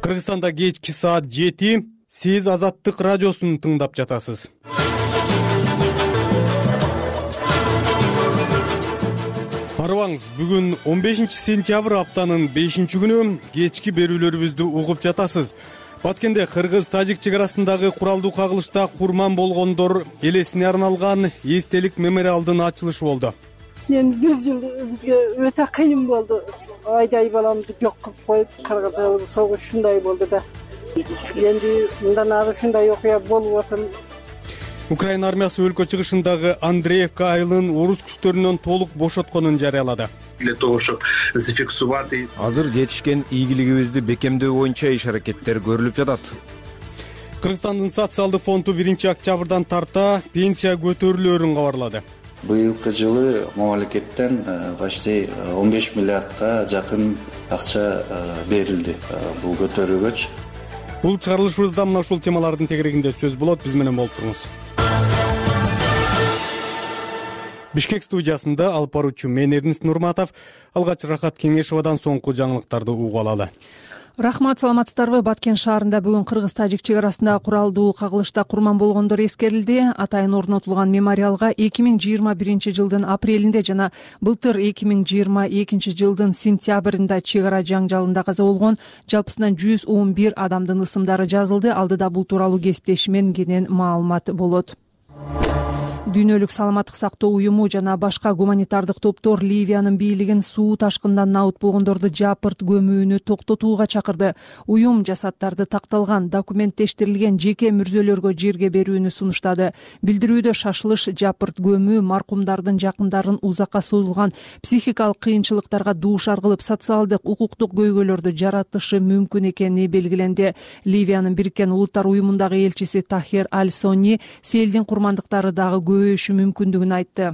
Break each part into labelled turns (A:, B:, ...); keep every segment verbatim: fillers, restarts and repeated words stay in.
A: Кыргызстанда кечки саат жети, сиз Азаттык радиосун тыңдап жатасыз. Арыбаңыз, бүгүн он бешинчи сентябрь, аптанын бешинчи күнү, кечки берүүлөрүбүздү угуп жатасыз. Баткенде кыргыз-тажик чек арасындагы куралдуу кагылышта курман болгондор элесине арналган эстелик мемориалдын ачылышы болду.
B: Эми бир жыл бизге өтө кыйын болду. Айдай баламды жок кылып коюп, кыргыз согуш ушундай болду да. Энди мындан ары ушундай окуя болбосун.
A: Украина армиясы өлкө чыгышындагы Андреевка айылын орус күчтөрүнөн толук бошотконун жарыялады.
C: Для того, чтобы зафиксировать.
D: Азыр жетишкен ийгилигибизди бекемдөө боюнча иш-аракеттер көрүлүп жатат.
A: Кыргызстандын социалдык фонду биринчи октябрдан тарта пенсия көтөрүлөөрүн кабарлады.
E: Быйылкы жылы мамлекеттен почти он беш миллиардка жакын акча берилди бул көтөрүүгө.
A: Бул чыгарылышыбызда мына ушул темалардын тегерегинде сөз болот. Биз менен болуп туруңуз. Бишкек студиясында алып баруучу мен Эрнис Нурматов, алгач Рахат Кеңешовадан соңку жаңылыктарды угуп алалы.
F: Рахмат, саламатсыздарбы? Баткен шаарында бүгүн кыргыз-тажик чек арасында куралдуу кагылышта курман болгондор эскерилди. Атайын орнотулган мемориалга эки миң жыйырма биринчи жылдын апрелинде жана былтыр эки миң жыйырма экинчи жылдын сентябрында чек ара жаңжалында каза болгон жалпысынан жүз он бир адамдын ысымдары жазылды. Алдыда бул тууралуу кесиптешимен кенен маалымат болот. Дүйнөлүк саламаттык сактоо уюму жана башка гуманитардык топтор Ливиянын бийлигин суу ташкындан набыт болгондорду жапырт көмүүнү токтотууга чакырды. Уюм жасаттарды такталган, документтештирилген жеке мүрзөлөргө жерге берүүнү сунуштады. Билдирүүдө шашылыш жапырт көмүү маркумдардын жакындарын узакка созулган психикалык кыйынчылыктарга дуушар кылып, социалдык, укуктук көйгөйлөрдү жаратышы мүмкүн экени белгиленди. Ливиянын Бириккен Улуттар уюмундагы элчиси Тахир Аль-Сони селдин курмандыктары дагы көбөйүшү мүмкүндүгүн айтты.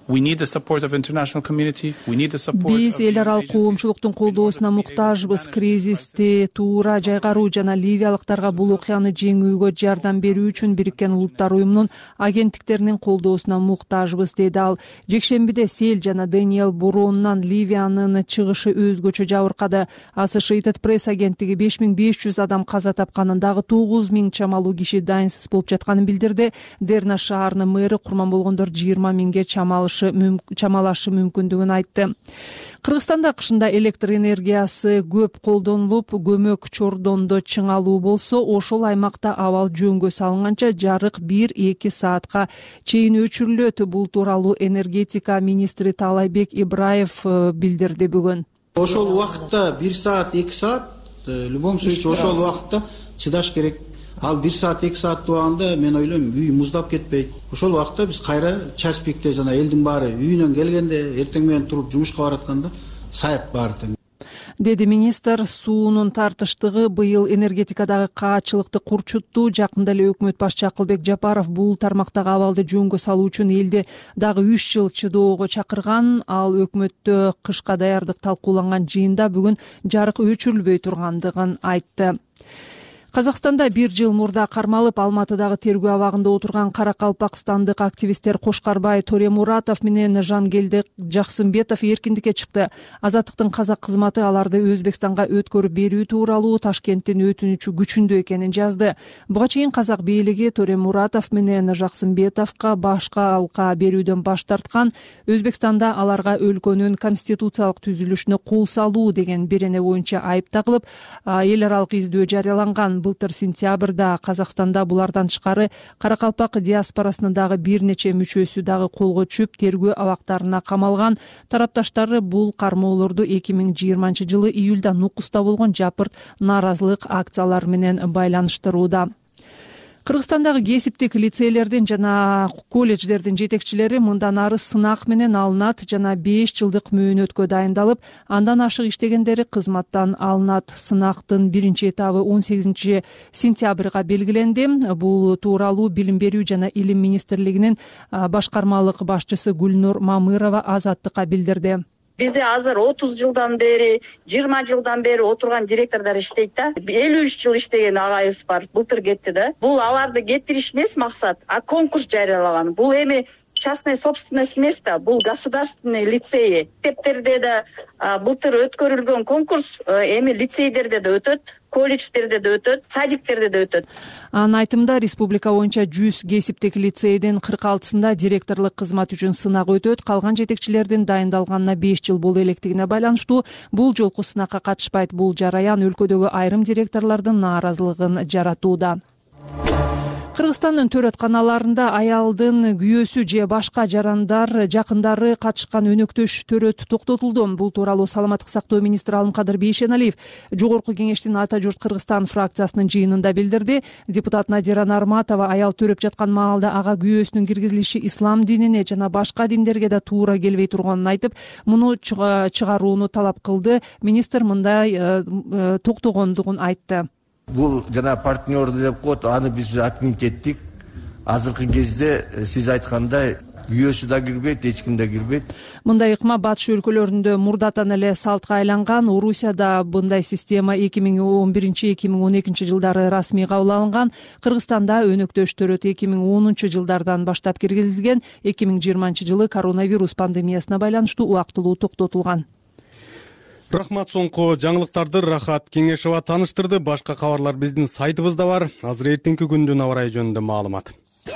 F: Биз эл аралык коомчулуктун колдоосуна муктажбыз. Кризисти туура жайгаруу жана ливиялыктарга бул окуяны жеңүүгө жардам берүү үчүн Бириккен Улуттар уюмунун агенттиктеринин колдоосуна муктажбыз, деди ал. Жекшембиде сел жана Дэниел бороонунан Ливиянын чыгышы өзгөчө жабыркады. Associated Press агенттиги беш миң беш жүз адам каза тапканын, дагы тогуз миң чамалуу киши дайынсыз болуп жатканын билдирди. Дерна шаарынын мэрі курман болгондор жыйырма миңге чамалышы чамалашы мүмкүндүгүн айтты. Кыргызстанда кышында электр энергиясы көп колдонулуп, көмөк чордондо чыңалуу болсо, ошол аймакта абал жөнгө салынганча жарык бир-эки саатка чейин өчүрүлөт. Бул тууралуу энергетика министри Таалайбек Ибраев билдирди бүгүн.
G: Ошол убакытта бир саат, эки саат, любом случае ошол убакытта чыдаш керек. Ал бир саат, эки саат убагында мен ойлойм, үй муздап кетпейт. Ошол убакта биз кайра час пикте жана элдин баары үйүнөн келгенде, эртең менен туруп жумушка баратканда саят баары тең,
F: деди министр. Суунун тартыштыгы быйыл энергетикадагы каачылыкты курчутту. Жакында эле өкмөт башчы Акылбек Жапаров бул тармактагы абалды жөнгө салуу үчүн элди дагы үч жыл чыдоого чакырган. Ал өкмөттө кышка даярдык талкууланган жыйында бүгүн жарык өчүрүлбөй тургандыгын айтты. Казакстанда бир жыл мурда кармалып, Алматыдагы тергөө абагында отурган каракалпакстандык активисттер Кошкарбай Торемуратов менен Жангелди Жаксымбетов эркиндикке чыкты. Азаттыктын казак кызматы аларды Өзбекстанга өткөрүп берүү тууралуу Ташкенттин өтүнүчү күчүндө экенин жазды. Буга чейин казак бийлиги Торемуратов менен Жаксымбетовго башка алка берүүдөн баш тарткан. Өзбекстанда аларга өлкөнүн конституциялык түзүлүшүнө кол салуу деген берене боюнча айып тагылып, эл аралык издөө жарыяланган. Былтыр сентябрда Казакстанда булардан тышкары Каракалпак диаспорасынын дагы бир нече мүчөсү дагы колго чүп тергөө абактарына камалган. Тарапташтары бул кармоолорду эки миң жыйырманчы жылы июлда Нукуста болгон жапырт нааразылык акциялары менен байланыштырууда. Кыргызстандагы кесиптик лицейлердин жана колледждердин жетекчилери мындан ары сынак менен алынат жана беш жылдык мөөнөткө дайындалып, андан ашык иштегендери кызматтан алынат. Сынактын биринчи этабы он сегизинчи сентябрга белгиленди. Бул тууралуу Билим берүү жана Илим министрлигинин башкармалык башчысы Гүлнур Мамырова Азаттыкка билдирди.
H: Бизде азыр отуз жылдан бери, жыйырма жылдан бери отурган директордор иштейт да. элүү үч жыл иштеген агайыбыз бар. Былтыр кетти да. Бул аларды кеттириш эмес максат, а конкурс жарыялаган. Бул эми частная собственность эмес да, бул государственный лицей. Мектептерде да былтыр өткөрүлгөн конкурс эми лицейдерде да өтөт, колледждерде да өтөт, садиктерде да өтөт.
F: Анын айтымында республика боюнча жүз кесиптик лицейдин кырк алтысында директорлук кызмат үчүн сынак өтөт, калган жетекчилердин дайындалганына беш жыл боло электигине байланыштуу бул жолку сынакка катышпайт. Бул жараян өлкөдөгү айрым директорлордун нааразылыгын жаратууда. Кыргызстандын төрөтканаларында аялдын күйөөсү же башка жарандар жакындары катышкан өнөктөш төрөт токтотулду. Бул тууралуу саламаттык сактоо министри Алымкадыр Бейшеналиев Жогорку кеңештин Ата журт Кыргызстан фракциясынын жыйынында билдирди. Депутат Надира Нарматова аял төрөп жаткан маалда ага күйөөсүнүн киргизилиши ислам динине жана башка диндерге да туура келбей турганын айтып, муну чыгарууну талап кылды. Министр мындай токтогондугун айтты.
I: Бул жана партнерду деп коет, аны биз отменить эттик. Азыркы кезде сиз айткандай күйөөсү да кирбейт, эч ким да кирбейт.
F: Мындай ыкма батыш өлкөлөрүндө мурдатан эле салтка айланган. Орусияда мындай система эки миң он биринчи эки миң он экинчи жылдары расмий кабыл алынган. Кыргызстанда өнөктөш төрөт эки миң онунчу жылдардан баштап киргизилген. эки миң жыйырманчы жылы коронавирус пандемиясына байланыштуу убактылуу токтотулган.
A: Рахмат, соңку жаңылыктарды Рахат Кеңешова тааныштырды. Башка кабарлар биздин сайтыбызда бар. Азыр эртеңки күндүн аба ырайы жөнүндө маалымат.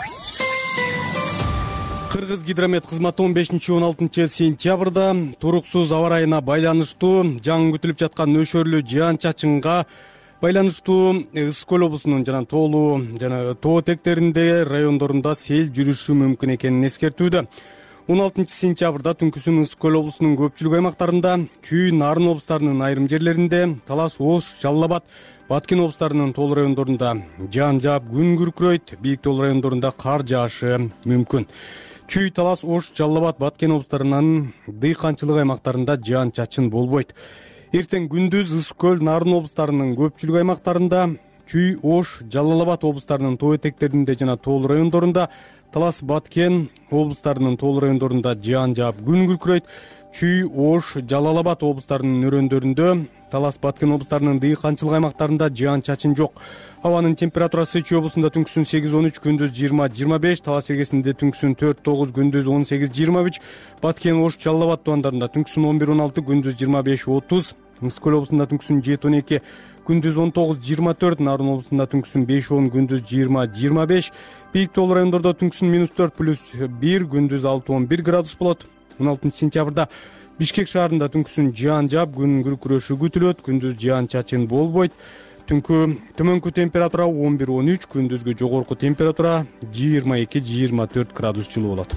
A: Кыргыз гидромет кызматы он бешинчи он алтынчы сентябрда туруксуз аба ырайына байланыштуу жаңы күтүлүп жаткан нөшөрлүү жаан-чачынга байланыштуу Ысык көл облусунун жана тоолуу жана тоо этектеринде райондорунда сел жүрүшү мүмкүн экенин эскертүүдө. он алтынчы сентябрда түнкүсүн Ысык көл облусунун көпчүлүк аймактарында, Күй, Нарын облустарынын айрым жерлеринде, Талас, Ош, Жалал Абад, Баткен облустарынын тоолуу райондорунда жаан жаап күн күркүрөйт, бийик тоолуу райондорунда кар жаашы мүмкүн. Күй, Талас, Ош, Жалал Абад, Баткен облустарынын дыйканчылык аймактарында жаан-чачын болбойт. Эртең күндүз Ысык көл, Нарын облустарынын көпчүлүк аймактарында, Күй, Ош, Жалал Абад облустарынын тоо этектеринде жана тоолуу райондорунда, Талас, Баткен облустарынын тоолуу райондорунда жаан жаап күн күркүрөйт. Күй, Ош, Жалал Абад облустарынын өрөөндөрүндө, Талас, Баткен облустарынын дыйканчылык аймактарында жаан-чачын жок. Абанын температурасы Чүй облусунда түнкүсүн сегиз он үч, күндүз жыйырма жыйырма беш, Талас жергесинде түнкүсүн төрт тогуз, күндүз он сегиз жыйырма үч, Баткен, Ош, Жалал Абад тубандарында түнкүсүн он бир он алты, күндүз жыйырма беш отуз, Ысык көл облусунда түнкүсүн жети он эки, күндүз он тогуз жыйырма төрт, Нарын облусунда түнкүсүн беш он, күндүз жыйырма жыйырма беш, бийик тоолуу райондордо түнкүсүн минус төрт плюс бир, күндүз алты он бир градус болот. он алтынчы сентябрда Бишкек шаарында түнкүсүн жаан жаап күн күркүрөшү күтүлөт, күндүз жаан-чачын болбойт. Түнкү төмөнкү температура он бир он үч, күндүзгү жогорку температура жыйырма эки жыйырма төрт градус жылуу болот.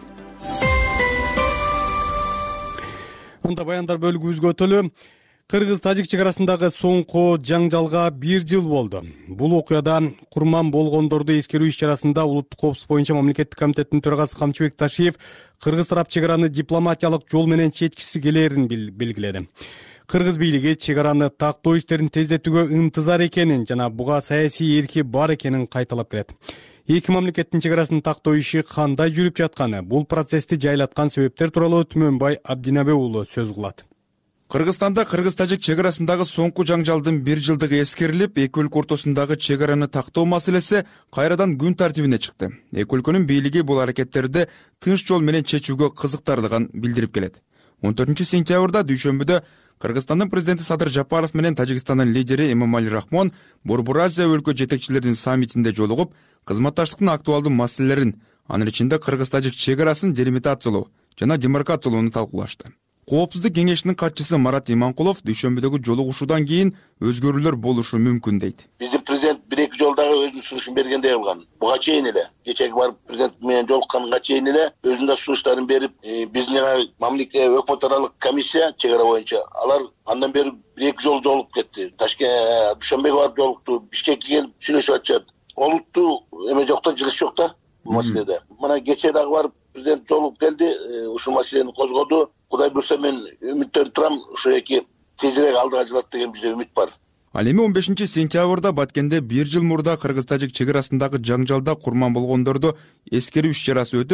A: Анда баяндар бөлүгүбүзгө өтөлү. Кыргыз-тажик чек арасындагы соңку жаңжалга бир жыл болду. Бул окуяда курман болгондорду эскерүү иш-чарасында улуттук коопсуздук боюнча мамлекеттик комитеттин төрагасы Камчыбек Ташиев кыргыз тарап чек араны дипломатиялык жол менен чечкиси келерин белгиледи. Кыргыз бийлиги чек араны тактоо иштерин тездетүүгө ынтызар экенин жана буга саясий эрки бар экенин кайталап келет. Эки мамлекеттин чек арасын тактоо иши кандай жүрүп жатканы, бул процессти жайлаткан себептер тууралуу Түмөнбай Абдинабе уулу сөз кылат.
J: Кыргызстанда кыргыз-тажик чек арасындагы соңку жаңжалдын бир жылдыгы эскерилип, эки өлкө ортосундагы чек араны тактоо маселеси кайрадан күн тартибине чыкты. Эки өлкөнүн бийлиги бул аракеттерди тынч жол менен чечүүгө кызыктардыгын билдирип келет. он төртүнчү сентябрда дүйшөмбүдө Кыргызстандын президенти Садыр Жапаров менен Тажикстандын лидери Эмомали Рахмон Борбор Азия өлкө жетекчилеринин саммитинде жолугуп, кызматташтыктын актуалдуу маселелерин, анын ичинде кыргыз-тажик чек арасын делимитациялоо жана демаркациялоону талкуулашты. Коопсуздук кеңешинин катчысы Марат Иманкулов дүйшөмбүдөгү жолугушуудан кийин өзгөрүүлөр болушу мүмкүн дейт.
K: Биздин президент бир эки жолдагы өзүнүн сунушун бергендей кылган. Буга чейин эле, кечеги барып президент менен жолукканга чейин эле өзүнүн да сунуштарын берип, биздин мамлекет өкмөт аралык комиссия чек ара боюнча алар андан бери бир эки жолу жолугуп кетти. Ташкент, Дүйшөмбөгө барып жолукту, Бишкекке келип сүйлөшүп атышат. Олуттуу эме жок да, жылыш жок да бул маселеде. Мына кечээ дагы барып президент жолугуп келди, ушул маселени козгоду. Кудай буюрса мен үмүттөнүп турам, ушу эки тезирээк алдыга жылат деген бизде үмүт бар.
J: Ал эми он бешинчи сентябрда Баткенде бир жыл мурда кыргыз-тажик чек арасындагы жаңжалда курман болгондорду эскерүү иш-чарасы өтүп,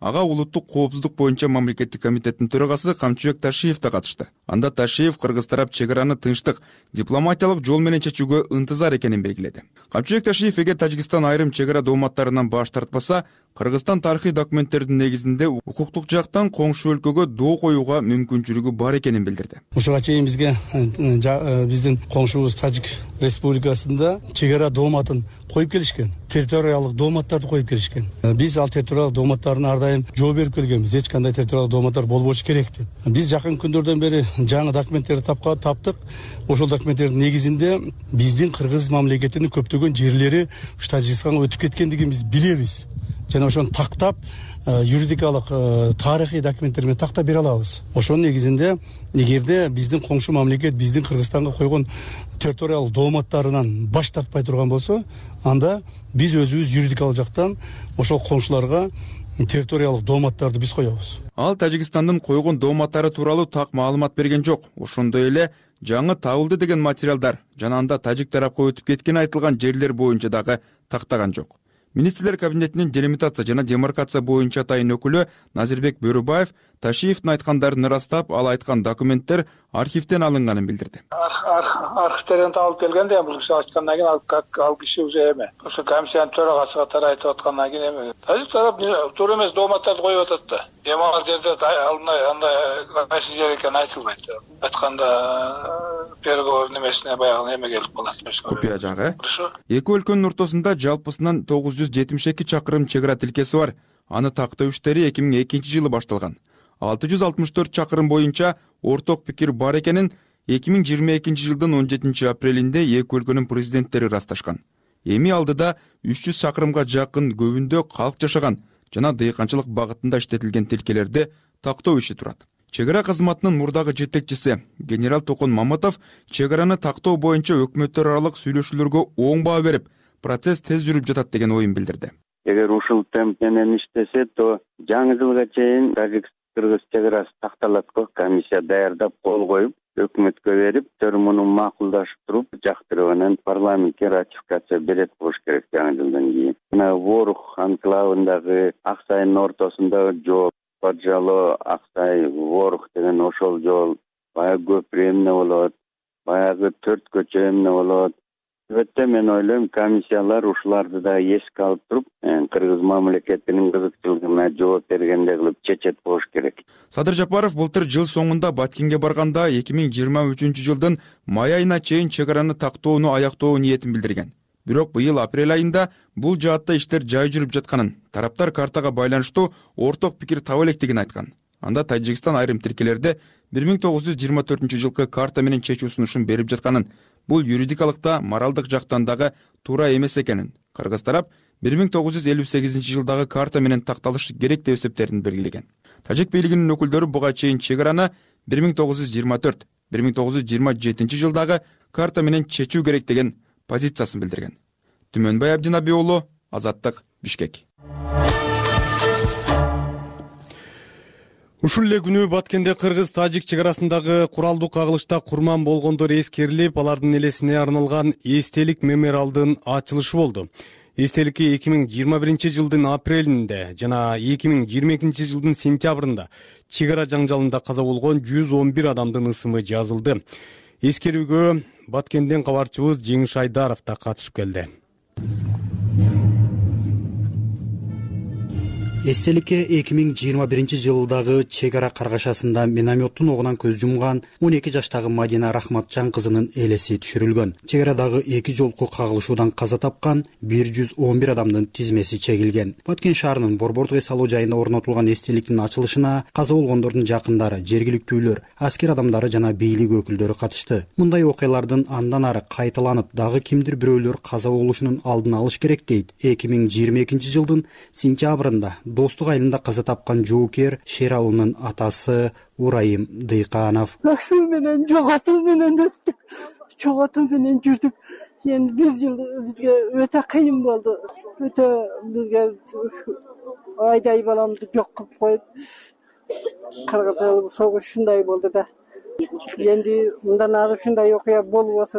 J: Ага улуттук коопсуздук боюнча мамлекеттик комитеттин төрагасы Камчыбек Ташиев да катышты. Анда Ташиев кыргыз тарап чек араны тынчтык, дипломатиялык жол менен чечүүгө ынтызар экенин белгиледи. Камчыбек Ташиев эгер Тажикстан айрым чек ара дооматтарынан баш тартпаса, Кыргызстан тарыхый документтердин негизинде укуктук жактан коңшу өлкөгө доо коюуга мүмкүнчүлүгү бар экенин билдирди.
L: Ушуга чейин бизге биздин коңшубуз Тажик Республикасында чек ара дооматын коюп келишкен, территориялык дооматтарды коюп келишкен. Биз ал территориялык дооматтарына ар дайым жооп берип келгенбиз. Эч кандай территориялык дооматтар болбошу керек деп. Биз жакын күндөрдөн бери жаңы документтерди таптык. Ошол документтердин негизинде биздин кыргыз мамлекетинин көптөгөн жерлери ушу Тажикстанга өтүп кеткендигин биз билебиз. Жана ошону тактап юридикалык тарыхый документтер менен тактап бере алабыз. Ошонун негизинде эгерде биздин коңшу мамлекет биздин Кыргызстанга койгон территориялык дооматтарынан баш тартпай турган болсо, анда биз өзүбүз юридикалык жактан ошол коңшуларга территориялык дооматтарды биз коебуз.
J: Ал Тажикстандын койгон дооматтары тууралуу так маалымат берген жок. Ошондой эле жаңы табылды деген материалдар жана анда тажик тарапка өтүп кеткен айтылган жерлер боюнча дагы тактаган жок. Министрлер кабинетинин делимитация жана демаркация боюнча атайын өкүлү Назирбек Бөрүбаев Ташиевдин айткандарын ырастап, ал айткан документтер архивден алынганын билдирди.
M: Архивтерден табылып келгенде бул киши айткандан кийин ал киши уже эме. Ошо комиссиянын төрагасы катары айтып аткандан кийин эме. Тажик тарап туура эмес дооматтарды коюп атат да. Эми ал жерде андай кайсы жер экени айтылбайт. Айтканда переговор немесине баягы эме келип калат.
J: Копия жагы. Эки өлкөнүн ортосунда жалпысынан тогуз жүз жетимиш эки чакырым чек ара тилкеси бар. Аны тактоо иштери эки миң экинчи жылы башталган. алты жүз алтымыш төрт чакырым боюнча орток пикир бар экенин эки миң жыйырма экинчи жылдын он жетинчи апрелинде эки өлкөнүн президенттери ырасташкан. Эми алдыда үч жүз чакырымга жакын көбүндө калк жашаган жана дыйканчылык багытында иштетилген тилкелерди тактоо иши турат. Чек ара кызматынын мурдагы жетекчиси генерал Токон Маматов чек араны тактоо боюнча өкмөттөр аралык сүйлөшүүлөргө оң баа берип, процесс тез жүрүп жатат деген оюн билдирди.
N: Эгер ушул темп менен иштесе, то жаңы жылга чейин Тажик-Кыргыз чек арасы такталат комиссия даярдап кол коюп, өкмөткө берип, муну макулдашып туруп, жактырып анан парламентке ратификация берет болуш керек жаңы жылдан кийин. Мына Ворух анклавындагы Аксайдын ортосундагы жол, Поджало, Аксай, Ворух деген ошол жол баягы көпүрө эмне болот, баягы төрт көчө эмне болот. Өтө мен ойлойм, комиссиялар ушуларды да эске алып туруп, Кыргыз мамлекетинин кызыкчылыгына жооп бергендей кылып чечет болуш керек.
J: Садыр Жапаров былтыр жыл соңунда Баткенге барганда эки миң жыйырма үчүнчү жылдын май айына чейин чек араны тактоону аяктоо ниетин билдирген. Бирок быйыл апрель айында бул жаатта иштер жай жүрүп жатканын, тараптар картага байланыштуу орток пикир таба электигин айткан. Анда Тажикстан айрым тилкелерде бир миң тогуз жүз жыйырма төртүнчү жылкы карта менен чечүү сунушун берип жатканын, бул юридикалыкта, моралдык жактан дагы туура эмес экенин, Кыргыз тарап бир миң тогуз жүз элүү сегизинчи жылдагы карта менен такталышы керек деп эсептерин белгилеген. Тажик бийлигинин өкүлдөрү буга чейин чек араны бир миң тогуз жүз жыйырма төрт — бир миң тогуз жүз жыйырма жетинчи жылдагы карта менен чечүү керек деген позициясын билдирген. Түмөнбай Абдинаби уулу, Азаттык, Бишкек.
A: Ушул эле күнү Баткенде кыргыз-тажик чек арасындагы куралдуу кагылышта курман болгондор эскерилип, алардын элесине арналган эстелик мемориалдын ачылышы болду. Эстеликке эки миң жыйырма биринчи жылдын апрелинде жана эки миң жыйырма экинчи жылдын сентябрында чек ара жаңжалында каза болгон жүз он бир адамдын ысымы жазылды. Эскерүүгө Баткенден кабарчыбыз Жеңиш Айдаров да катышып келди.
O: Эстеликке эки миң жыйырма биринчи жылдагы чек ара каргашасында минометтун огунан көз жумган он эки жаштагы Мадина Рахматжан кызынын элеси түшүрүлгөн. Чек арадагы эки жолку кагылышуудан каза тапкан бир жүз он бир адамдын тизмеси чегилген. Баткен шаарынын Борбордук эс алуу жайында орнотулган эстеликтин ачылышына каза болгондордун жакындары, жергиликтүүлөр, аскер адамдары жана бийлик өкүлдөрү катышты. Мындай окуялардын андан ары кайталанып, дагы кимдир бирөөлөр каза болушунун алдын алыш керек дейт эки миң жыйырма экинчи жылдын сентябрында Достук айылында каза тапкан жоокер Шералынын атасы Урайым Дыйканов.
B: Ошол менен жоготуу менен өттүк. Жоготуу менен жүрдүк. Эми бир жыл бизге өтө кыйын болду. Өтө бизге айдай баламды жок кылып коюп, кыргыз согуш ушундай болду да. Эми мындан ары ушундай окуя болбосун.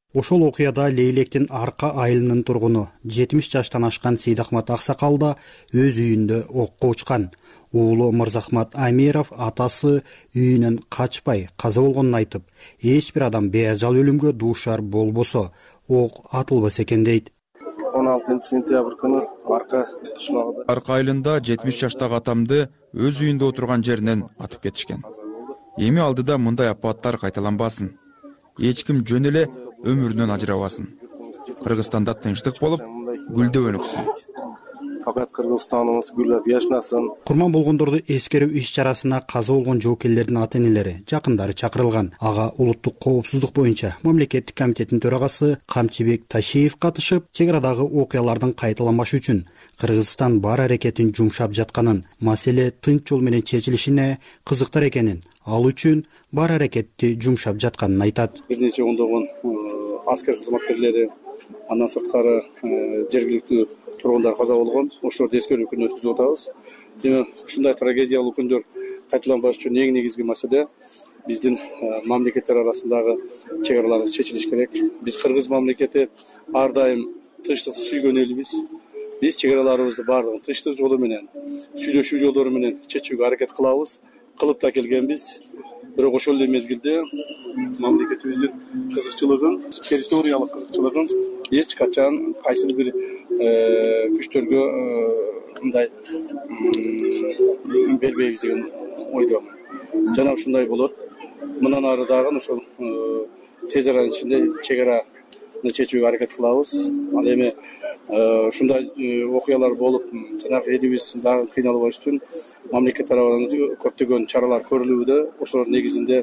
O: Ошол окуяда Лейлектин Арка айылынын тургуну жетимиш жаштан ашкан Сейдахмат Аксакал да өз үйүндө окко учкан. Уулу Мырзахмат Амиров атасы үйүнөн качпай каза болгонун айтып, эч бир адам беажал өлүмгө дуушар болбосо ок атылбас экен дейт.
P: он алтынчы сентябрь күнү Арка кышлагында
J: Арка айылында жетимиш жаштагы атамды өз үйүндө отурган жеринен атып кетишкен. Эми алдыда мындай апаттар кайталанбасын. Эч ким жөн эле өмүрүнөн ажырабасын. Кыргызстанда тынчтык болуп, гүлдөп өнүксүн.
P: Факат Кыргызстаныбыз гүлдөп жашнасын.
O: Курман болгондорду эскерүү иш-чарасына каза болгон жоокерлердин ата-энелери, жакындары чакырылган. Ага улуттук коопсуздук боюнча мамлекеттик комитеттин төрагасы Камчыбек Ташиев катышып, чек арадагы окуялардын кайталанбашы үчүн Кыргызстан бар аракетин жумшап жатканын, маселе тынч жол менен чечилишине кызыктар экенин, ал үчүн бар аракетти жумшап жатканын айтат.
P: Бир нече ондогон аскер кызматкерлери, андан сырткары жергиликтүү тургундар каза болгон. Ошолорду эскерүү күнү өткүзүп атабыз. Демек, ушундай трагедиялуу күндөр кайталанбаш үчүн эң негизги маселе биздин мамлекеттер арасындагы чек араларыбыз чечилиш керек. Биз кыргыз мамлекети ар дайым тынчтыкты сүйгөн элбиз. Биз чек араларыбызды баардыгын тынчтык жолу менен, сүйлөшүү жолдору менен чечүүгө аракет кылабыз, кылып да келгенбиз. Бирок ошол эле мезгилде мамлекетибиздин кызыкчылыгын, территориялык кызыкчылыгын эч качан кайсыл бир күчтөргө мындай бербейбиз деген ойдомун. Жана ушундай болот. Мындан ары дагы ошол тез аранын ичинде чек араны чечүүгө аракет кылабыз. Ал эми ушундай окуялар болуп, жанагы элибиз дагы кыйналбаш үчүн мамлекет тарабынан көптөгөн чаралар көрүлүүдө. Ошолордун негизинде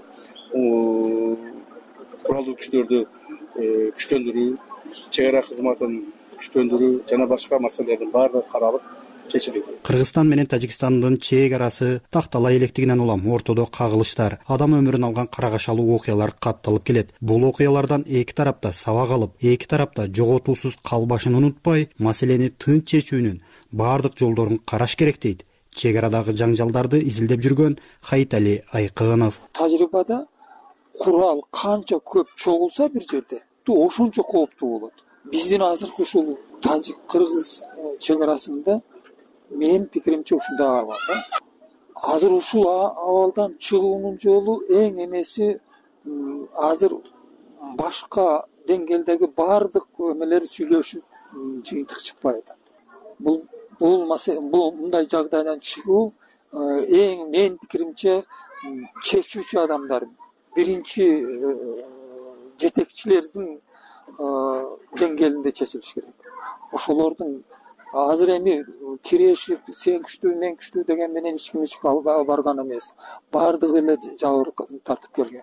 P: куралдуу күчтөрдү күчтөндүрүү, чек ара кызматын күчтөндүрүү жана башка маселелердин баардыгы каралып чечилет.
O: Кыргызстан менен Тажикстандын чек арасы тактала электигинен улам ортодо кагылыштар, адам өмүрүн алган карагашалуу окуялар катталып келет. Бул окуялардан эки тарапта сабак алып, эки тарапта жоготуусуз калбашын унутпай, маселени тынч чечүүнүн баардык жолдорун караш керек дейт чек арадагы жаңжалдарды изилдеп жүргөн Хайтали Айкынов.
Q: Тажрыйбада курал канча көп чогулса бир жерде, ошончо кооптуу болот. Биздин азыркы ушул Тажик-Кыргыз чек арасында менин пикиримче ушундай абал да. Азыр ушул абалдан чыгуунун жолу эң эмеси азыр башка деңгээлдеги баардык эмелер сүйлөшүп жыйынтык чыкпай атат. Бул бул маселе бул мындай жагдайдан чыгуу эң менин пикиримче чечүүчү адамдар, биринчи жетекчилердин деңгээлинде чечилиш керек. Ошолордун азыр эми тирешип, сен күчтүү, мен күчтүү деген менен эч ким эч барган эмес. Баардыгы эле жабыр тартып келген.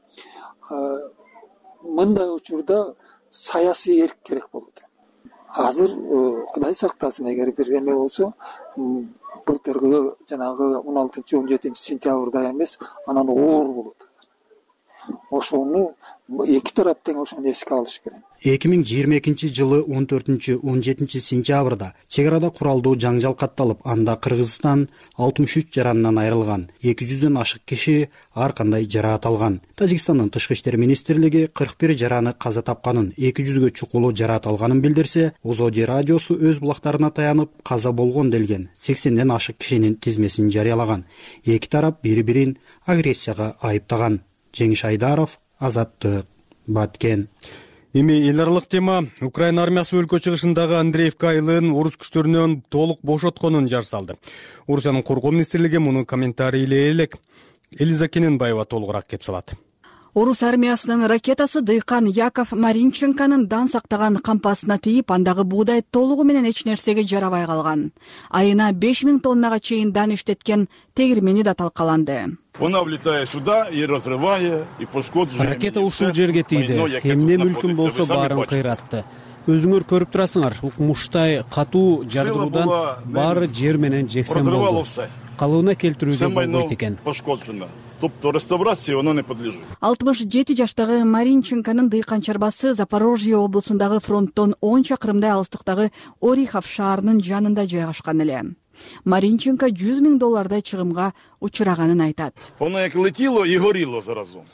Q: Мындай учурда саясий эрк керек болот. Азыр Кудай сактасын, эгер бир эме болсо, былтыркы жанагы он алтынчы он жетинчи сентябрда эмес, анан оор болот. Ошону эки тарап тең ошону эске алыш керек.
O: эки миң жыйырма экинчи жылы он төртүнчү он жетинчи сентябрда чек арада куралдуу жаңжал катталып, анда Кыргызстан алтымыш үч жаранынан айрылган, эки жүздөн ашык киши ар кандай жараат алган. Тажикстандын тышкы иштер министрлиги кырк бир жараны каза тапканын, эки жүзгө чукулуу жараат алганын билдирсе, Озоди радиосу өз булактарына таянып, каза болгон делген сексенден ашык кишинин тизмесин жарыялаган. Эки тарап бири-бирин агрессияга айыптаган. Жеңиш Айдаров, Азаттык, Баткен.
A: Эми эл аралык тема. Украина армиясы өлкө чыгышындагы Андреевка айылын орус күчтөрүнөн толук бошотконун жар салды. Орусиянын коргоо министрлиги муну комментарий элек. Элиза Кененбаева толугураак кеп салат.
R: Орус армиясынын ракетасы дыйкан Яков Маринченконун дан сактаган кампасына тийип, андагы буудай толугу менен эч нерсеге жарабай калган. Айына беш миң тоннага чейин дан иштеткен тегирмени да талкаланды.
S: Она влетает сюда и разрывая, и пошкоджает.
T: Ракета ушул жерге тийди. Эмне мүлкүм болсо баарын кыйратты. Өзүңөр көрүп турасыңар, укмуштай катуу жардыруудан баары жер менен жексен болду. Калыбына келтирүүгө болбойт экен.
S: Тобто реставрация оно не подлежит.
R: алтымыш жети жаштагы Маринченконун дыйкан чарбасы Запорожье облусундагы фронттон он чакырымдай алыстыктагы Орихов шаарынын жанында жайгашкан эле. Маринченко жүз миң доллардай чыгымга учураганын айтат.
S: Оно як летело и горело заразом.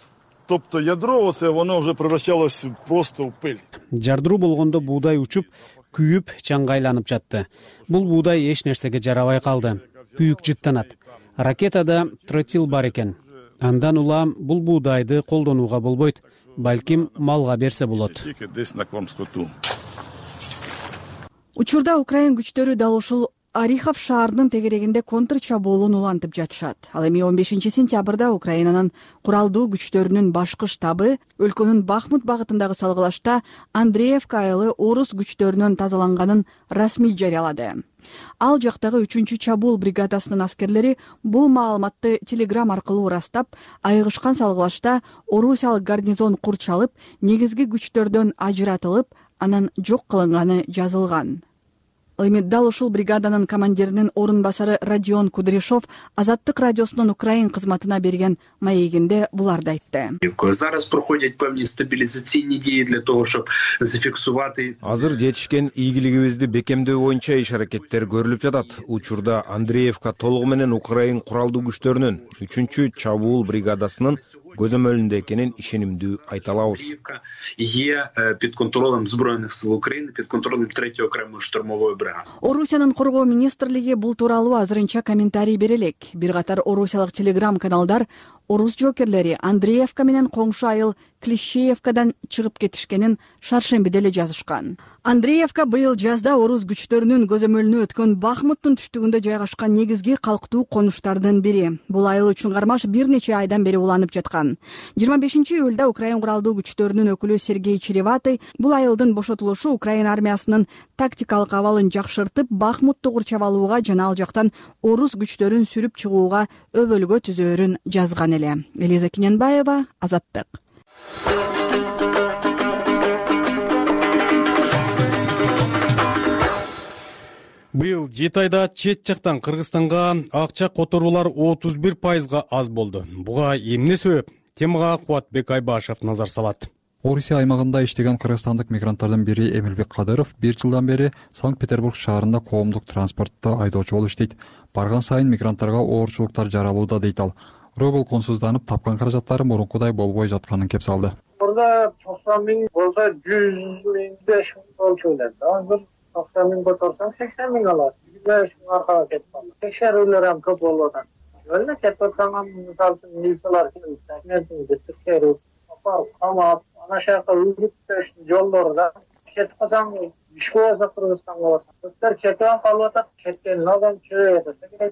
S: Тобто ядро оце воно вже превращалось просто в пиль.
T: Жардыруу болгондо буудай учуп, күйүп, чаңга айланып жатты. Бул буудай эч нерсеге жарабай калды. Күйүк жыттанат. Ракетада тротил бар экен. Андан улам бул буудайды колдонууга болбойт. Балким малга берсе болот.
R: Учурда Украин күчтөрү дал ушул Орехов шаарынын тегерегинде контр чабуулун улантып жатышат. Ал эми он бешинчи сентябрда Украинанын куралдуу күчтөрүнүн башкы штабы өлкөнүн Бахмут багытындагы салгылашта Андреевка айылы орус күчтөрүнөн тазаланганын расмий жарыялады. Ал жактагы үчүнчү чабуул бригадасынын аскерлери бул маалыматты телеграм аркылуу ырастап, айыгышкан салгылашта орусиялык гарнизон курчалып, негизги күчтөрдөн ажыратылып, анан жок кылынганы жазылган. Эми дал ушул бригаданын командиринин орун басары Родион Кудряшов Азаттык радиосунун Украин кызматына берген маегинде буларды айтты.
C: Зараз проходять певні стабілізаційні дії для того, щоб зафіксувати.
D: Азыр жетишкен ийгилигибизди бекемдөө боюнча иш-аракеттер көрүлүп жатат. Учурда Андреевка толугу менен Украин куралдуу күчтөрүнүн үчүнчү чабуул бригадасынын көзөмөлүндө экенин ишенимдүү айта алабыз.
C: Є під контролем Збройних сил України, під контролем третьої окремої штурмової бригади.
R: Орусиянын коргоо министрлиги бул тууралуу азырынча комментарий бере элек. Бир катар орусиялык телеграм каналдар орус жоокерлери Андреевка менен коңшу айыл Клещеевкадан чыгып кетишкенин шаршембиде эле жазышкан. Андреевка быйыл жазда орус күчтөрүнүн көзөмөлүнө өткөн Бахмуттун түштүгүндө жайгашкан негизги калктуу конуштардын бири. Бул айыл үчүн кармаш бир нече айдан бери уланып жаткан. жыйырма бешинчи июлда Украин куралдуу күчтөрүнүн өкүлү Сергей Череватый бул айылдын бошотулушу Украин армиясынын тактикалык абалын жакшыртып, Бахмутту курчап алууга жана ал жактан орус күчтөрүн сүрүп чыгууга өбөлгө түзөөрүн жазган эле. Элиза Киненбаева, Азаттык.
A: Быйыл жети айда чет жактан Кыргызстанга акча которуулар отуз бир пайызга аз болду. Буга эмне себеп? Темага Кубатбек Айбашев назар салат.
U: Орусия аймагында иштеген кыргызстандык мигранттардын бири Эмилбек Кадыров бир жылдан бери Санкт-Петербург шаарында коомдук транспортто айдоочу болуп иштейт. Барган сайын мигранттарга оорчулуктар жаралууда дейт ал. Рубль консузданып, тапкан каражаттары мурункудай болбой жатканын кеп салды.
M: Орда токсон миң болсо жүз миң беш миң болчу эле. Азыр токсон миң которсоң сексен миң алат. беш миң аркага кетип калды. Текшерүүлөр ham көп болуп атат. Өлө кетип аткан мисалы үчүн милициялар келип, текшерүү, апарып камап, ана жака үлгүттөш жолдорда кетип калсаң ишке болсо Кыргызстанга барсаң. Көптөр кетип калып атат, кеткен адам чөйөт,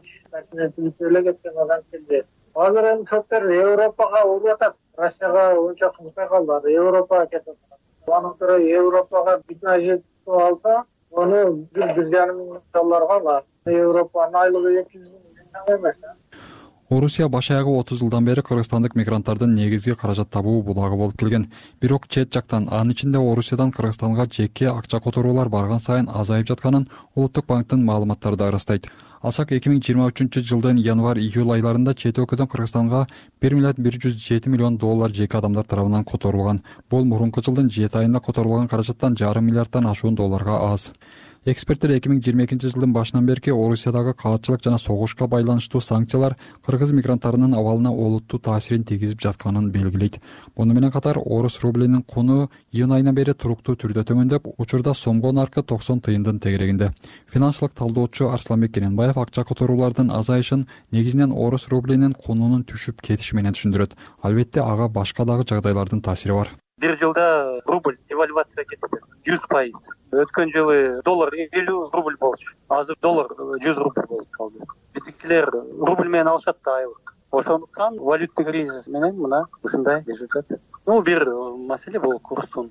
M: эле кеткен адам келет. Азыр эми көптөр Европага уруп атат. Россияга унча кызмай калды. Европага кетип атат. Анын көрө Европага битна жетип алса, onu bir жарым долларга алат. Европанын айлыгы эки жүз миң эмес.
U: Орусия баш аягы отуз жылдан бери кыргызстандык мигранттардын негизги каражат табуу булагы болуп келген. Бирок чет жактан, анын ичинде Орусиядан Кыргызстанга жеке акча которуулар барган сайын азайып жатканын Улуттук банктын маалыматтары да ырастайт. Алсак эки миң жыйырма үчүнчү жылдын январь-июль айларында чет өлкөдөн Кыргызстанга бир миллиард бир жүз жети миллион доллар жеке адамдар тарабынан которулган. Бул мурунку жылдын жети айында которулган каражаттан жарым миллиарддан ашуун долларга аз. Эксперттер эки миң жыйырма экинчи жылдын башынан берки Орусиядагы каатчылык жана согушка байланыштуу санкциялар кыргыз мигранттарынын абалына олуттуу таасирин тийгизип жатканын белгилейт. Муну менен катар орус рублинин куну июнь айынан бери туруктуу түрдө төмөндөп, учурда сомго наркы токсон тыйындын тегерегинде. Финансылык талдоочу Арсланбек Керенбаев акча которуулардын азайышын негизинен орус рублинин кунунун түшүп кетиши менен түшүндүрөт. Албетте ага башка дагы жагдайлардын таасири бар.
V: Бир жылда рубль девальвация кетти. жүз пайыз. Өткөн жылы доллар элүү рубль болчу. Азыр доллар жүз рубль болуп калды. Биздикилер рубль менен алышат да айлык. Ошондуктан валюттук кризис менен мына ушундай результат. Ну, бир маселе бул курстун.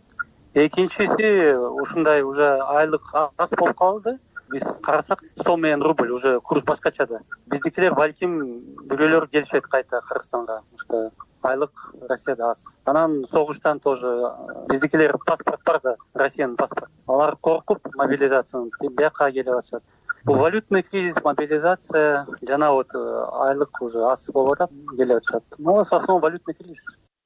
V: Экинчиси ушундай уже айлык аз болуп калды. Биз карасак сом менен рубль уже курс башкача да. Биздикилер балким бирөөлөр келишет кайта Кыргызстанга. Айлык Россияда аз. Анан согуштан тоже биздикилер паспорт бар да, Россиянын паспорт. Алар коркуп мобилизацияны бияка келип атышат. Бул валютный кризис, мобилизация, жана вот айлык уже аз болуп атат, келип атышат. Ну, в основном валютный кризис.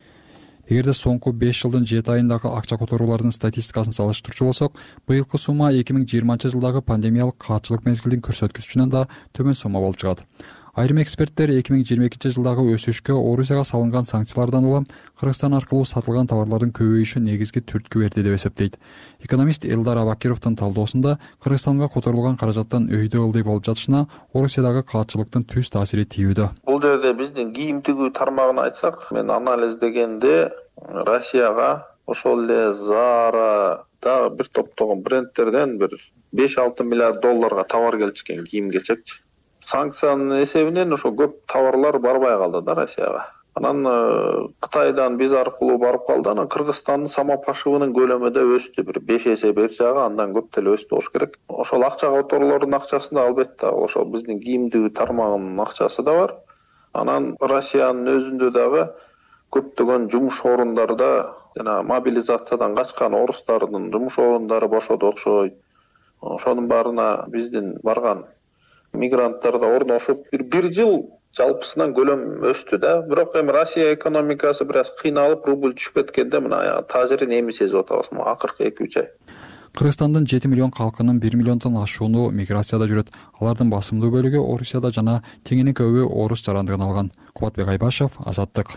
U: Эгерде соңку беш жылдын жети айындагы акча которуулардын статистикасын салыштырчу болсок, быйылкы сумма эки миң жыйырманчы жылдагы пандемиялык каатчылык мезгилдин көрсөткүчүнөн да төмөн сумма болуп чыгат. Айрым эксперттер эки миң жыйырма экинчи жылдагы өсүшкө Орусияга салынган санкциялардан улам Кыргызстан аркылуу сатылган товарлардын көбөйүшү негизги түрткү берди деп эсептейт. Экономист Элдар Абакировдун талдоосунда Кыргызстанга которулган каражаттын өйдө ылдый болуп жатышына Орусиядагы каатчылыктын түз таасири тийүүдө.
E: Бул жерде биздин кийим тигүү тармагын айтсак, мен анализдегенде Россияга ошол эле Zara дагы бир топтогон брендтерден бир беш алты миллиард долларга товар келишкен кийим кечекчи. Санкциянын эсебинен ошо көп товарлар барбай калды да Россияга. Анан Кытайдан биз аркылуу барып калды. Анан Кыргызстандын самопашыбынын көлөмү да өстү, бир беш эсе бер жагы андан көп деле өстү болуш керек. Ошол акча которуулордун акчасында албетте ошо биздин кийимдүү тармагынын акчасы да бар. Анан Россиянын өзүндө дагы көптөгөн жумуш орундарда жана мобилизациядан качкан орустардын жумуш орундары бошоду окшойт. Ошонун баарына биздин барган мигранттар да орношуп бир бир жыл жалпысынан көлөм өстү да. Бирок эми Россия экономикасы бир аз кыйналып, рубль түшүп кеткенде мына таасирин эми сезип атабыз. Акыркы эки үч ай.
U: Кыргызстандын жети миллион калкынын бир миллиондон ашууну миграцияда жүрөт. Алардын басымдуу бөлүгү Орусияда жана теңинин көбү орус жарандыгын алган. Кубатбек Айбашев, Азаттык.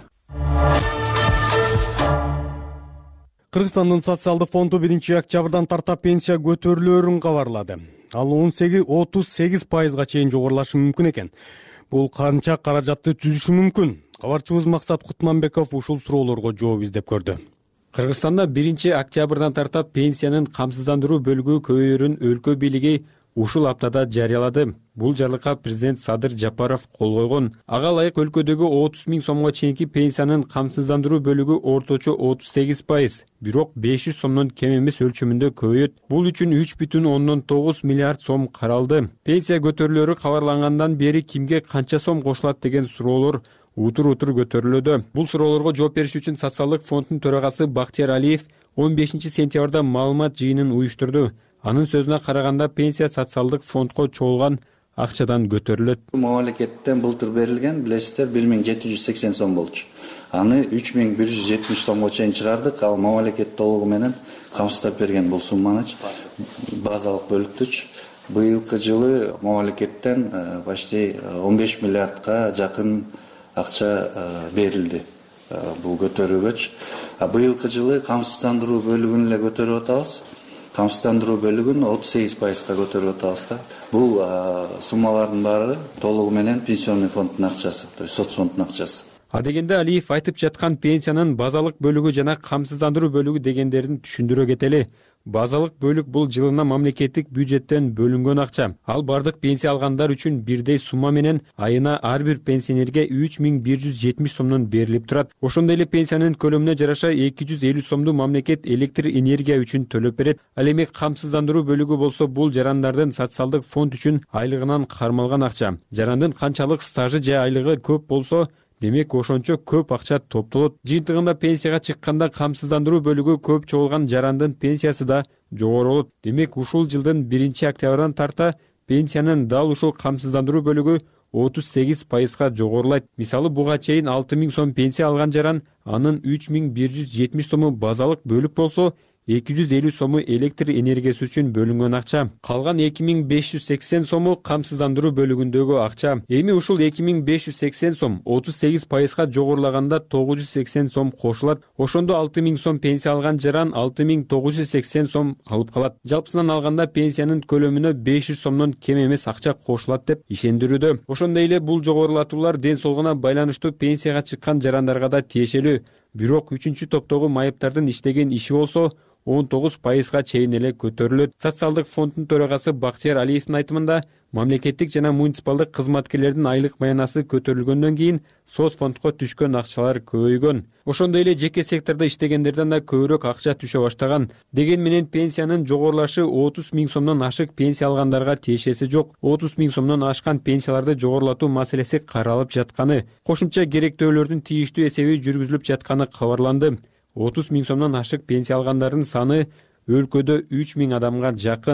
A: Кыргызстандын социалдык фонду биринчи октябрдан тарта пенсия көтөрүлөөрүн кабарлады. Ал он сегиз отуз сегиз пайызга чейин жогорулашы мүмкүн экен. Бул канча каражатты түзүшү мүмкүн? Кабарчыбыз Максат Кутманбеков ушул суроолорго жооп издеп көрдү.
G: Кыргызстанда биринчи октябрдан тарта пенсиянын камсыздандыруу бөлүгү көбөйөөрүн өлкө бийлиги ушул аптада жарыялады. Бул жарлыкка президент Садыр Жапаров кол койгон. Ага ылайык өлкөдөгү отуз миң сомго чейинки пенсиянын камсыздандыруу бөлүгү орточо отуз сегиз пайыз, бирок беш жүз сомдон кем эмес өлчөмүндө көбөйөт. Бул үчүн үч бүтүн ондон тогуз миллиард сом каралды. Пенсия көтөрүлөөрү кабарлангандан бери кимге канча сом кошулат деген суроолор утур-утур көтөрүлүүдө. Бул суроолорго жооп бериш үчүн социалдык фонддун төрагасы Бактияр Алиев он бешинчи сентябрда маалымат жыйынын уюштурду. Анын сөзүнө караганда пенсия социалдык фондко чогулган акчадан көтөрүлөт.
W: Мамлекеттен былтыр берилген, билесиздер, бир миң жети жүз сексен сом болчу. Аны үч миң бир жүз жетимиш сомго чейин чыгардык. Ал мамлекет толугу менен камсыздап берген бул сумманыч, базалык бөлүктүч. Быйылкы жылы мамлекеттен почти он беш миллиардка жакын акча берилди бул көтөрүүгөчү. Быйылкы жылы камсыздандыруу бөлүгүн эле көтөрүп атабыз. Камсыздандыруу бөлүгүн отуз сегиз пайызга көтөрүп атабыз да. Бул суммалардын баары толугу менен пенсионный фонддун акчасы, то есть соцфонддун акчасы.
G: А дегенде Алиев айтып жаткан пенсиянын базалык бөлүгү жана камсыздандыруу бөлүгү дегендерин түшүндүрө кетели. Базалык бөлүк бул жылына мамлекеттик бюджеттен бөлүнгөн акча. Ал бардык пенсия алгандар үчүн бирдей сумма менен айына ар бир пенсионерге үч миң бир жүз жетимиш сомдон берилип турат. Ошондой эле пенсиянын көлөмүнө жараша эки жүз элүү сомду мамлекет электр энергия үчүн төлөп берет. Ал эми камсыздандыруу бөлүгү болсо бул жарандардын социалдык фонд үчүн айлыгынан кармалган акча. Жарандын канчалык стажы же айлыгы көп болсо, демек ошончо көп акча топтолот. Жыйынтыгында пенсияга чыкканда камсыздандыруу бөлүгү көп чогулган жарандын пенсиясы да жогору болот. Демек ушул жылдын биринчи октябрдан тарта пенсиянын дал ушул камсыздандыруу бөлүгү отуз сегиз пайызга жогорулайт. Мисалы буга чейин алты миң сом пенсия алган жаран, анын үч миң бир жүз жетимиш сому базалык бөлүк болсо, эки жүз элүү сому электр энергиясы үчүн бөлүнгөн акча. Калган эки миң беш жүз сексен сому камсыздандыруу бөлүгүндөгү акча. Эми ушул эки миң беш жүз сексен сом отуз сегиз пайызга жогорулаганда тогуз жүз сексен сом кошулат. Ошондо алты миң сом пенсия алган жаран алты миң тогуз жүз сексен сом алып калат. Жалпысынан алганда пенсиянын көлөмүнө беш жүз сомдон кем эмес акча кошулат деп ишендирүүдө. Ошондой эле бул жогорулатуулар ден соолугуна байланыштуу пенсияга чыккан жарандарга да тиешелүү. Бирок үчүнчү топтогу майыптардын иштеген иши болсо он тогуз пайызга чейин эле көтөрүлөт. Социалдык фонддун төрагасы Бактияр Алиевдин айтымында, мамлекеттик жана муниципалдык кызматкерлердин айлык маянасы көтөрүлгөндөн кийин соцфондко түшкөн акчалар көбөйгөн. Ошондой эле жеке сектордо иштегендерден да көбүрөөк акча түшө баштаган. Деген менен пенсиянын жогорулашы отуз миң сомдон ашык пенсия алгандарга тиешеси жок. отуз миң сомдон ашкан пенсияларды жогорулатуу маселеси каралып жатканы, кошумча керектөөлөрдүн тийиштүү эсеби жүргүзүлүп жатканы кабарланды. отуз миң сомдон ашык пенсия алгандардын саны өлкөдө үч миң адамга жакын.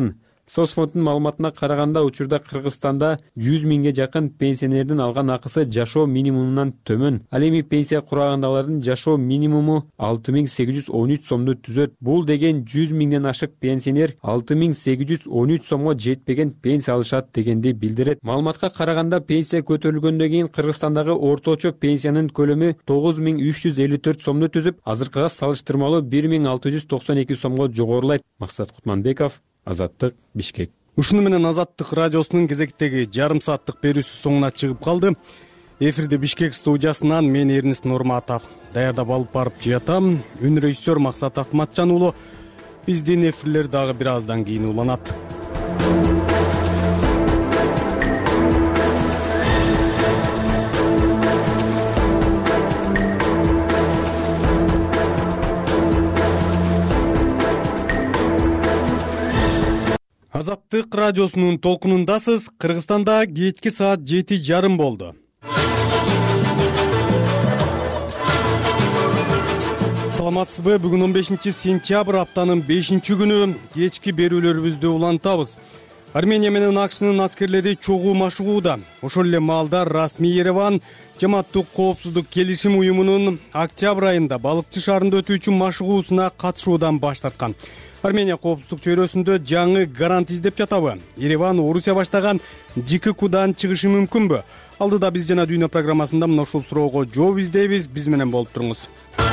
G: соцфонддун маалыматына караганда учурда Кыргызстанда жүз миңге жакын пенсионердин алган акысы жашоо минимумунан төмөн. Ал эми пенсия курагандагылардын жашоо минимуму алты миң сегиз жүз он үч сомду түзөт. Бул деген жүз миңден ашык пенсионер алты миң сегиз жүз он үч сомго жетпеген пенсия алышат дегенди билдирет. Маалыматка караганда пенсия көтөрүлгөндөн кийин Кыргызстандагы орточо пенсиянын көлөмү тогуз миң үч жүз элүү төрт сомду түзүп, азыркыга салыштырмалуу бир миң алты жүз токсон эки сомго жогорулайт. Максат Кутманбеков, Азаттык, Бишкек.
A: Ушуну менен Азаттык радиосунун кезектеги жарым сааттык берүүсү соңуна чыгып калды. Эфирде Бишкек студиясынан мен Эрнис Нурматов даярдап алып барып жатам. Үн режиссер Максат Акматжан уулу. Биздин эфирлер дагы бир аздан кийин уланат. Азаттык радиосунун толкунундасыз. Кыргызстанда кечки саат жети жарым болду. Саламатсызбы? Бүгүн он бешинчи сентябрь, аптанын бешинчи күнү кечки берүүлөрүбүздү улантабыз. Армения менен АКШнын аскерлери чогуу машыгууда. Ошол эле маалда расмий Ереван Жамааттык коопсуздук келишим уюмунун октябрь айында балыкчы шаарында өтүүчү машыгуусуна катышуудан баш тарткан. Армения коопсуздук чөйрөсүндө жаңы гарант издеп жатабы? Ереван Орусия баштаган ЖККудан чыгышы мүмкүнбү? Алдыда биз жана дүйнө программасында мына ушул суроого жооп издейбиз. Биз менен болуп туруңуз.